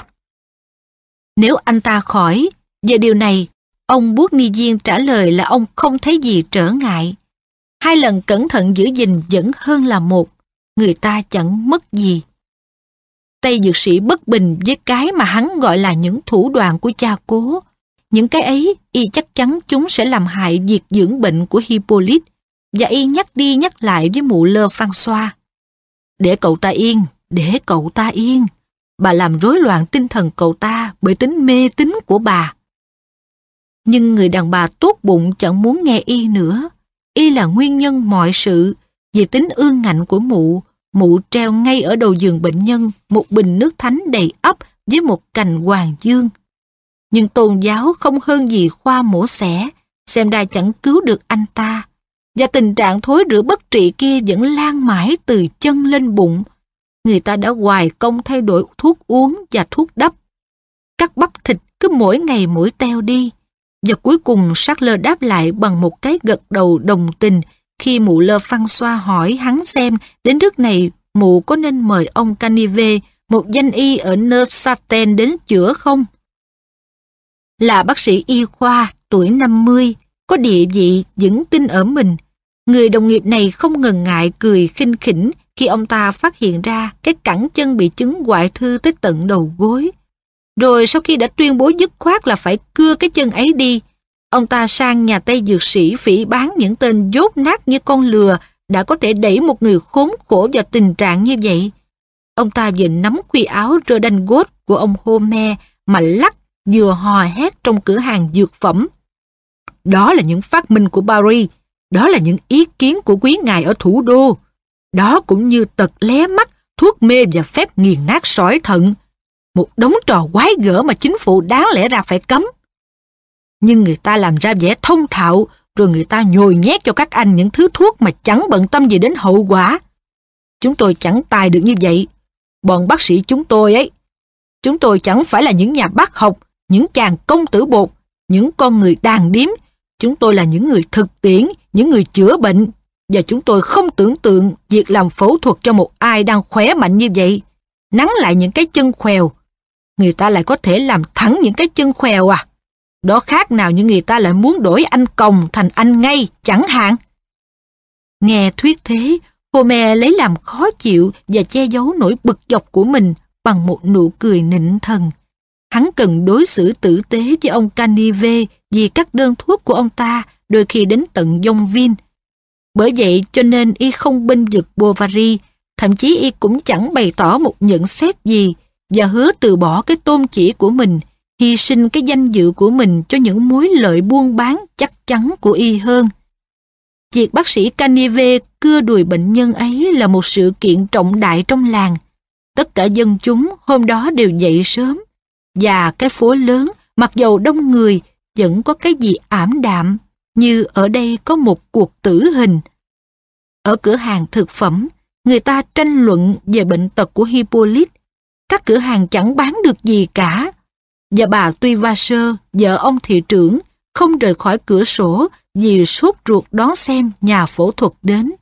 Nếu anh ta khỏi, về điều này, ông Bút Ni Diên trả lời là ông không thấy gì trở ngại. 2 lần cẩn thận giữ gìn vẫn hơn là 1, người ta chẳng mất gì. Tây dược sĩ bất bình với cái mà hắn gọi là những thủ đoạn của cha cố. Những cái ấy, y chắc chắn chúng sẽ làm hại việc dưỡng bệnh của Hippolyte, và y nhắc đi nhắc lại với mụ Lơ François. Để cậu ta yên, để cậu ta yên. Bà làm rối loạn tinh thần cậu ta bởi tính mê tín của bà. Nhưng người đàn bà tốt bụng chẳng muốn nghe y nữa. Y là nguyên nhân mọi sự. Vì tính ương ngạnh của mụ treo ngay ở đầu giường bệnh nhân một bình nước thánh đầy ắp với một cành hoàng dương. Nhưng tôn giáo không hơn gì khoa mổ xẻ, xem ra chẳng cứu được anh ta. Và tình trạng thối rữa bất trị kia vẫn lan mãi từ chân lên bụng. Người ta đã hoài công thay đổi thuốc uống và thuốc đắp. Các bắp thịt cứ mỗi ngày mỗi teo đi. Và cuối cùng Charles đáp lại bằng một cái gật đầu đồng tình khi mụ Lơ François hỏi hắn xem đến nước này mụ có nên mời ông Canivet, một danh y ở Neuchâtel đến chữa không? Là bác sĩ y khoa, tuổi 50, có địa vị vững tin ở mình. Người đồng nghiệp này không ngần ngại cười khinh khỉnh khi ông ta phát hiện ra cái cẳng chân bị chứng goại thư tới tận đầu gối. Rồi sau khi đã tuyên bố dứt khoát là phải cưa cái chân ấy đi, ông ta sang nhà Tây dược sĩ phỉ báng những tên dốt nát như con lừa đã có thể đẩy một người khốn khổ vào tình trạng như vậy. Ông ta vừa nắm khuy áo redingot của ông Homer mà lắc vừa hò hét trong cửa hàng dược phẩm. Đó là những phát minh của Paris, đó là những ý kiến của quý ngài ở thủ đô. Đó cũng như tật lé mắt, thuốc mê và phép nghiền nát sỏi thận. Một đống trò quái gở mà chính phủ đáng lẽ ra phải cấm. Nhưng người ta làm ra vẻ thông thạo, rồi người ta nhồi nhét cho các anh những thứ thuốc mà chẳng bận tâm gì đến hậu quả. Chúng tôi chẳng tài được như vậy. Bọn bác sĩ chúng tôi ấy, chúng tôi chẳng phải là những nhà bác học, những chàng công tử bột, những con người đàn điếm. Chúng tôi là những người thực tiễn, những người chữa bệnh. Và chúng tôi không tưởng tượng việc làm phẫu thuật cho một ai đang khỏe mạnh như vậy. Nắn lại những cái chân khèo. Người ta lại có thể làm thẳng những cái chân khèo à? Đó khác nào như người ta lại muốn đổi anh còng thành anh ngay, chẳng hạn. Nghe thuyết thế, Homer lấy làm khó chịu và che giấu nỗi bực dọc của mình bằng một nụ cười nịnh thần. Hắn cần đối xử tử tế với ông Canivet vì các đơn thuốc của ông ta đôi khi đến tận dông viên. Bởi vậy cho nên y không bênh vực Bovary, thậm chí y cũng chẳng bày tỏ một nhận xét gì và hứa từ bỏ cái tôn chỉ của mình, hy sinh cái danh dự của mình cho những mối lợi buôn bán chắc chắn của y hơn. Việc bác sĩ Canivet cưa đùi bệnh nhân ấy là một sự kiện trọng đại trong làng. Tất cả dân chúng hôm đó đều dậy sớm, và cái phố lớn, mặc dầu đông người, vẫn có cái gì ảm đạm, như ở đây có một cuộc tử hình. Ở cửa hàng thực phẩm, người ta tranh luận về bệnh tật của Hippolyte. Các cửa hàng chẳng bán được gì cả. Và bà Tuivaseur, vợ ông thị trưởng, không rời khỏi cửa sổ vì sốt ruột đón xem nhà phẫu thuật đến.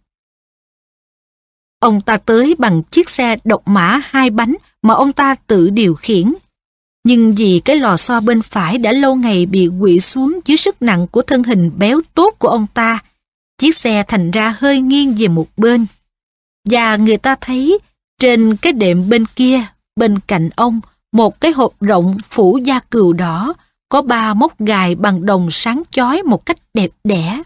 Ông ta tới bằng chiếc xe độc mã 2 bánh mà ông ta tự điều khiển. Nhưng vì cái lò xo bên phải đã lâu ngày bị quỵ xuống dưới sức nặng của thân hình béo tốt của ông ta, chiếc xe thành ra hơi nghiêng về một bên. Và người ta thấy trên cái đệm bên kia, bên cạnh ông, một cái hộp rộng phủ da cừu đỏ, có 3 móc gài bằng đồng sáng chói một cách đẹp đẽ.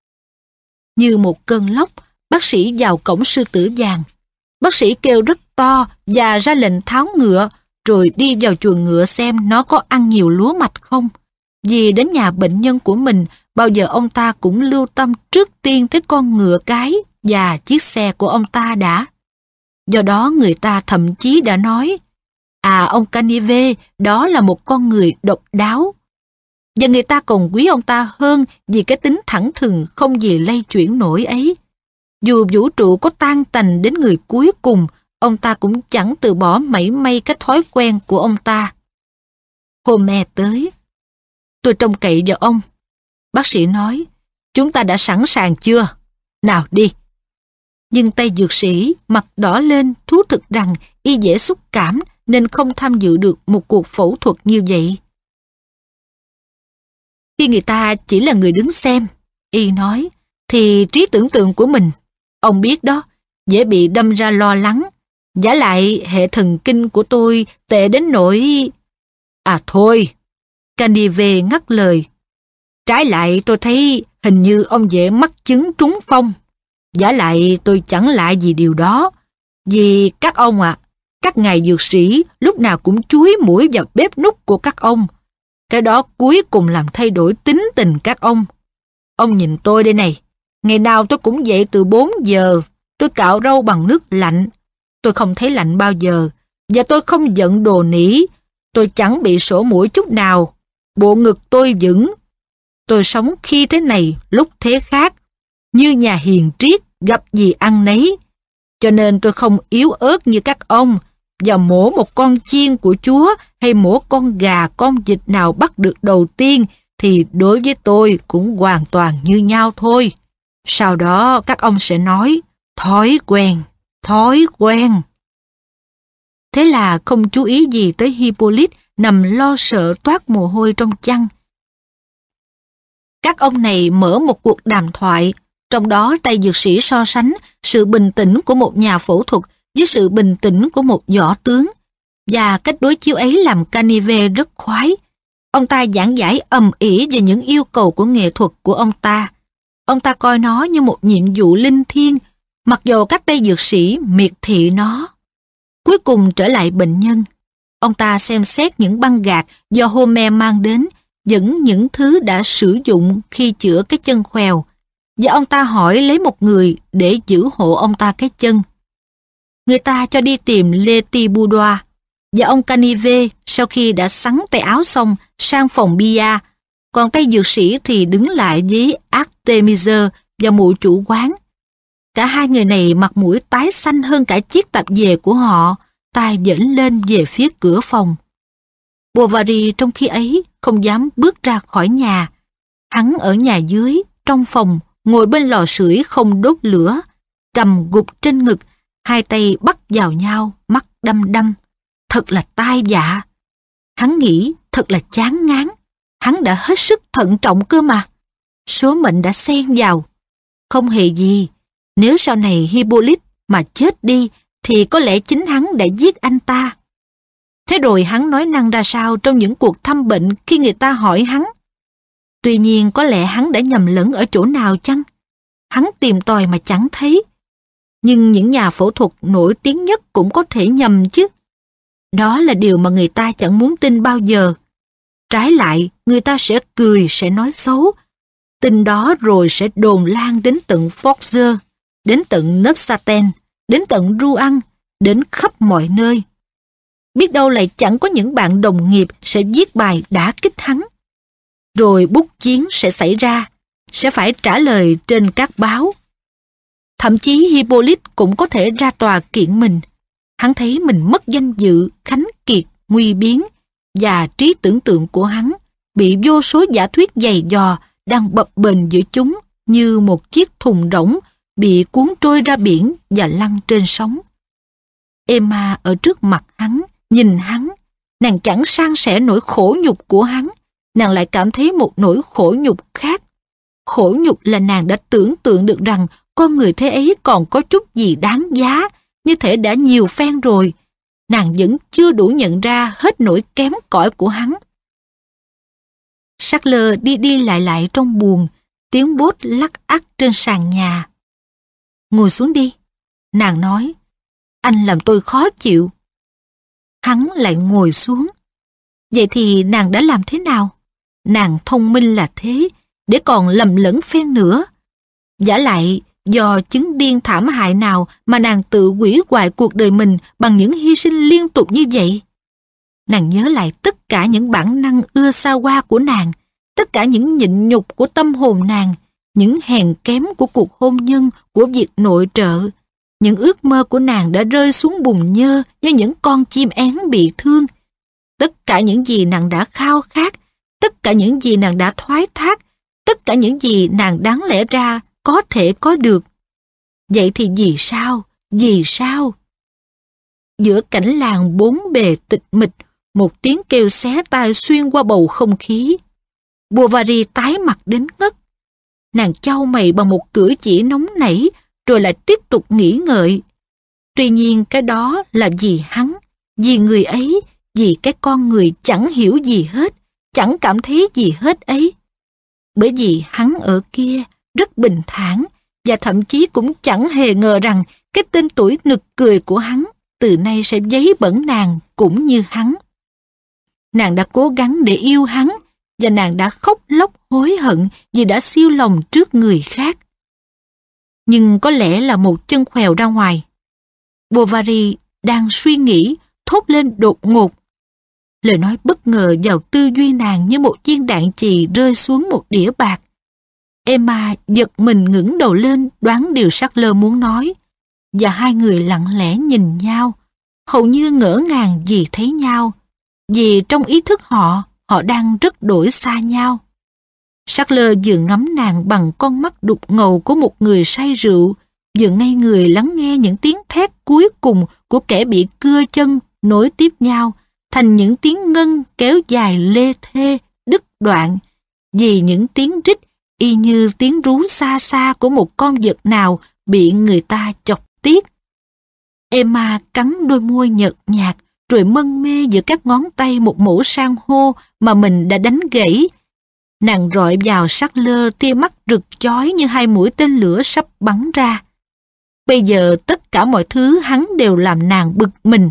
Như một cơn lốc, bác sĩ vào cổng sư tử vàng. Bác sĩ kêu rất to và ra lệnh tháo ngựa, rồi đi vào chuồng ngựa xem nó có ăn nhiều lúa mạch không. Vì đến nhà bệnh nhân của mình, bao giờ ông ta cũng lưu tâm trước tiên tới con ngựa cái và chiếc xe của ông ta đã. Do đó người ta thậm chí đã nói, Ông Canive, đó là một con người độc đáo. Và người ta còn quý ông ta hơn vì cái tính thẳng thừng không gì lay chuyển nổi ấy. Dù vũ trụ có tan tành đến người cuối cùng, ông ta cũng chẳng từ bỏ mảy may cái thói quen của ông ta. Homer tới. Tôi trông cậy vào ông. Bác sĩ nói, chúng ta đã sẵn sàng chưa? Nào đi. Nhưng tay dược sĩ mặt đỏ lên thú thực rằng y dễ xúc cảm nên không tham dự được một cuộc phẫu thuật như vậy. Khi người ta chỉ là người đứng xem, y nói, thì trí tưởng tượng của mình, ông biết đó, dễ bị đâm ra lo lắng. Vả lại hệ thần kinh của tôi tệ đến nỗi... Thôi, Canive ngắt lời. Trái lại tôi thấy hình như ông dễ mắc chứng trúng phong. Vả lại tôi chẳng lạ gì điều đó. Vì các ông các ngài dược sĩ lúc nào cũng chúi mũi vào bếp núc của các ông. Cái đó cuối cùng làm thay đổi tính tình các ông. Ông nhìn tôi đây này. Ngày nào tôi cũng dậy từ 4 giờ. Tôi cạo râu bằng nước lạnh. Tôi không thấy lạnh bao giờ. Và tôi không giận đồ nỉ. Tôi chẳng bị sổ mũi chút nào. Bộ ngực tôi vững. Tôi sống khi thế này, lúc thế khác. Như nhà hiền triết, gặp gì ăn nấy. Cho nên tôi không yếu ớt như các ông. Và mổ một con chiên của Chúa hay mổ con gà, con vịt nào bắt được đầu tiên thì đối với tôi cũng hoàn toàn như nhau thôi. Sau đó các ông sẽ nói, thói quen, thói quen. Thế là không chú ý gì tới Hippolyte nằm lo sợ toát mồ hôi trong chăn. Các ông này mở một cuộc đàm thoại, trong đó tay dược sĩ so sánh sự bình tĩnh của một nhà phẫu thuật với sự bình tĩnh của một võ tướng. Và cách đối chiếu ấy làm Canive rất khoái. Ông ta giảng giải ầm ĩ về những yêu cầu của nghệ thuật của ông ta. Ông ta coi nó như một nhiệm vụ linh thiêng, mặc dù các tay dược sĩ miệt thị nó. Cuối cùng trở lại bệnh nhân. Ông ta xem xét những băng gạc do Homer mang đến, dẫn những thứ đã sử dụng khi chữa cái chân khoèo. Và ông ta hỏi lấy một người để giữ hộ ông ta cái chân. Người ta cho đi tìm Lestiboudois. Và ông Canive sau khi đã sắn tay áo xong sang phòng bia, còn tay dược sĩ thì đứng lại với Artemisia và mụ chủ quán. Cả hai người này mặt mũi tái xanh hơn cả chiếc tạp dề của họ, tay dẫn lên về phía cửa phòng. Bovary trong khi ấy không dám bước ra khỏi nhà. Hắn ở nhà dưới, trong phòng, ngồi bên lò sưởi không đốt lửa, cầm gục trên ngực, hai tay bắt vào nhau, mắt đăm đăm. Thật là tai vạ. Hắn nghĩ thật là chán ngán. Hắn đã hết sức thận trọng cơ mà. Số mệnh đã xen vào. Không hề gì. Nếu sau này Hippolyte mà chết đi thì có lẽ chính hắn đã giết anh ta. Thế rồi hắn nói năng ra sao trong những cuộc thăm bệnh khi người ta hỏi hắn? Tuy nhiên có lẽ hắn đã nhầm lẫn ở chỗ nào chăng? Hắn tìm tòi mà chẳng thấy. Nhưng những nhà phẫu thuật nổi tiếng nhất cũng có thể nhầm chứ. Đó là điều mà người ta chẳng muốn tin bao giờ. Trái lại, người ta sẽ cười, sẽ nói xấu. Tin đó rồi sẽ đồn lan đến tận Forges, đến tận Neuchâtel, đến tận Rouen, đến khắp mọi nơi. Biết đâu lại chẳng có những bạn đồng nghiệp sẽ viết bài đả kích hắn. Rồi bút chiến sẽ xảy ra, sẽ phải trả lời trên các báo. Thậm chí Hippolyte cũng có thể ra tòa kiện mình. Hắn thấy mình mất danh dự, khánh kiệt, nguy biến, và trí tưởng tượng của hắn bị vô số giả thuyết dày dò đang bập bềnh giữa chúng như một chiếc thùng rỗng bị cuốn trôi ra biển và lăn trên sóng. Emma ở trước mặt hắn, nhìn hắn, nàng chẳng san sẻ nỗi khổ nhục của hắn, nàng lại cảm thấy một nỗi khổ nhục khác. Khổ nhục là nàng đã tưởng tượng được rằng con người thế ấy còn có chút gì đáng giá, như thể đã nhiều phen rồi. Nàng vẫn chưa đủ nhận ra hết nỗi kém cỏi của hắn. Sackler đi đi lại trong buồng, tiếng bốt lắc ắc trên sàn nhà. Ngồi xuống đi, nàng nói. Anh làm tôi khó chịu. Hắn lại ngồi xuống. Vậy thì nàng đã làm thế nào? Nàng thông minh là thế, để còn lầm lẫn phen nữa. Vả lại, do chứng điên thảm hại nào mà nàng tự hủy hoại cuộc đời mình bằng những hy sinh liên tục như vậy? Nàng nhớ lại tất cả những bản năng ưa xa hoa của nàng, tất cả những nhịn nhục của tâm hồn nàng, những hèn kém của cuộc hôn nhân, của việc nội trợ. Những ước mơ của nàng đã rơi xuống bùn nhơ như những con chim én bị thương. Tất cả những gì nàng đã khao khát, tất cả những gì nàng đã thoái thác, tất cả những gì nàng đáng lẽ ra có thể có được. Vậy thì vì sao? Vì sao? Giữa cảnh làng bốn bề tịch mịch, một tiếng kêu xé tai xuyên qua bầu không khí. Bovary tái mặt đến ngất. Nàng chau mày bằng một cử chỉ nóng nảy, rồi lại tiếp tục nghĩ ngợi. Tuy nhiên cái đó là vì hắn, vì người ấy, vì cái con người chẳng hiểu gì hết, chẳng cảm thấy gì hết ấy. Bởi vì hắn ở kia rất bình thản, và thậm chí cũng chẳng hề ngờ rằng cái tên tuổi nực cười của hắn từ nay sẽ vấy bẩn nàng cũng như hắn. Nàng đã cố gắng để yêu hắn, và nàng đã khóc lóc hối hận vì đã siêu lòng trước người khác. Nhưng có lẽ là một chân khèo ra ngoài. Bovary đang suy nghĩ, thốt lên đột ngột. Lời nói bất ngờ vào tư duy nàng như một viên đạn chì rơi xuống một đĩa bạc. Emma giật mình ngẩng đầu lên đoán điều Sackler muốn nói, và hai người lặng lẽ nhìn nhau, hầu như ngỡ ngàng vì thấy nhau, vì trong ý thức họ đang rất đổi xa nhau. Sackler vừa ngắm nàng bằng con mắt đục ngầu của một người say rượu, vừa ngây người lắng nghe những tiếng thét cuối cùng của kẻ bị cưa chân nối tiếp nhau thành những tiếng ngân kéo dài lê thê, đứt đoạn, vì những tiếng rít y như tiếng rú xa xa của một con vật nào bị người ta chọc tiết. Emma cắn đôi môi nhợt nhạt, rồi mân mê giữa các ngón tay một mẩu san hô mà mình đã đánh gãy. Nàng rọi vào Sackler tia mắt rực chói như hai mũi tên lửa sắp bắn ra. Bây giờ tất cả mọi thứ hắn đều làm nàng bực mình.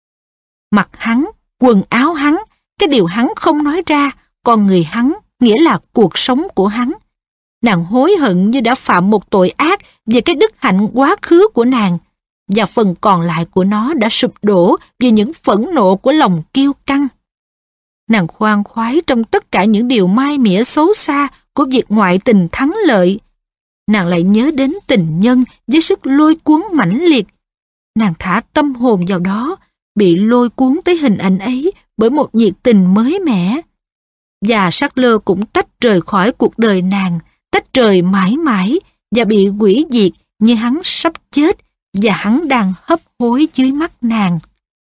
Mặt hắn, quần áo hắn, cái điều hắn không nói ra, con người hắn, nghĩa là cuộc sống của hắn. Nàng hối hận như đã phạm một tội ác về cái đức hạnh quá khứ của nàng, và phần còn lại của nó đã sụp đổ vì những phẫn nộ của lòng kiêu căng. Nàng khoan khoái trong tất cả những điều mai mỉa xấu xa của việc ngoại tình thắng lợi. Nàng lại nhớ đến tình nhân với sức lôi cuốn mãnh liệt. Nàng thả tâm hồn vào đó, bị lôi cuốn tới hình ảnh ấy bởi một nhiệt tình mới mẻ. Và Sackler cũng tách rời khỏi cuộc đời nàng, tách rời mãi mãi, và bị hủy diệt như hắn sắp chết, và hắn đang hấp hối dưới mắt nàng.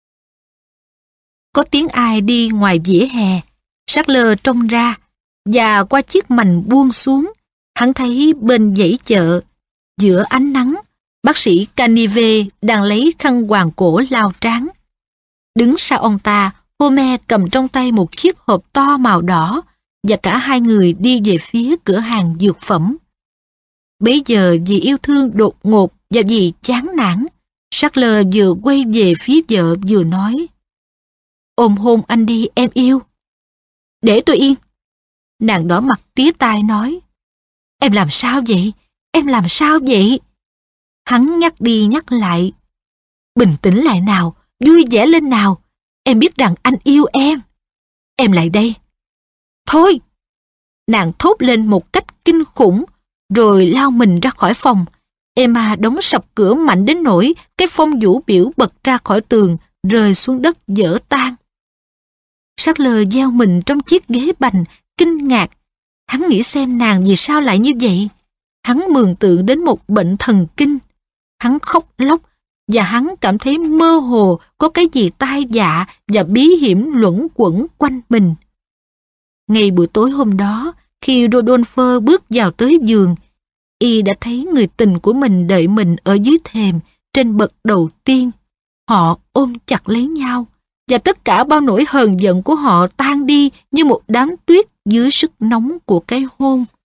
Có tiếng ai đi ngoài vỉa hè. Sackler trông ra, và qua chiếc mành buông xuống, hắn thấy bên dãy chợ, giữa ánh nắng, bác sĩ Canive đang lấy khăn quàng cổ lau trán. Đứng sau ông ta, Homer cầm trong tay một chiếc hộp to màu đỏ, và cả hai người đi về phía cửa hàng dược phẩm. Bấy giờ vì yêu thương đột ngột và vì chán nản, Sackler vừa quay về phía vợ vừa nói: "Ôm hôn anh đi em yêu." "Để tôi yên." Nàng đỏ mặt tía tai nói: "Em làm sao vậy? Em làm sao vậy?" Hắn nhắc đi nhắc lại: "Bình tĩnh lại nào, vui vẻ lên nào. Em biết rằng anh yêu em. Em lại đây." "Thôi!" Nàng thốt lên một cách kinh khủng, rồi lao mình ra khỏi phòng. Emma đóng sập cửa mạnh đến nỗi cái phông vũ biểu bật ra khỏi tường, rơi xuống đất vỡ tan. Sackler gieo mình trong chiếc ghế bành, kinh ngạc. Hắn nghĩ xem nàng vì sao lại như vậy. Hắn mường tượng đến một bệnh thần kinh. Hắn khóc lóc, và hắn cảm thấy mơ hồ có cái gì tai vạ và bí hiểm luẩn quẩn quanh mình. Ngay buổi tối hôm đó, khi Rodolphe bước vào tới giường, y đã thấy người tình của mình đợi mình ở dưới thềm, trên bậc đầu tiên. Họ ôm chặt lấy nhau, và tất cả bao nỗi hờn giận của họ tan đi như một đám tuyết dưới sức nóng của cái hôn.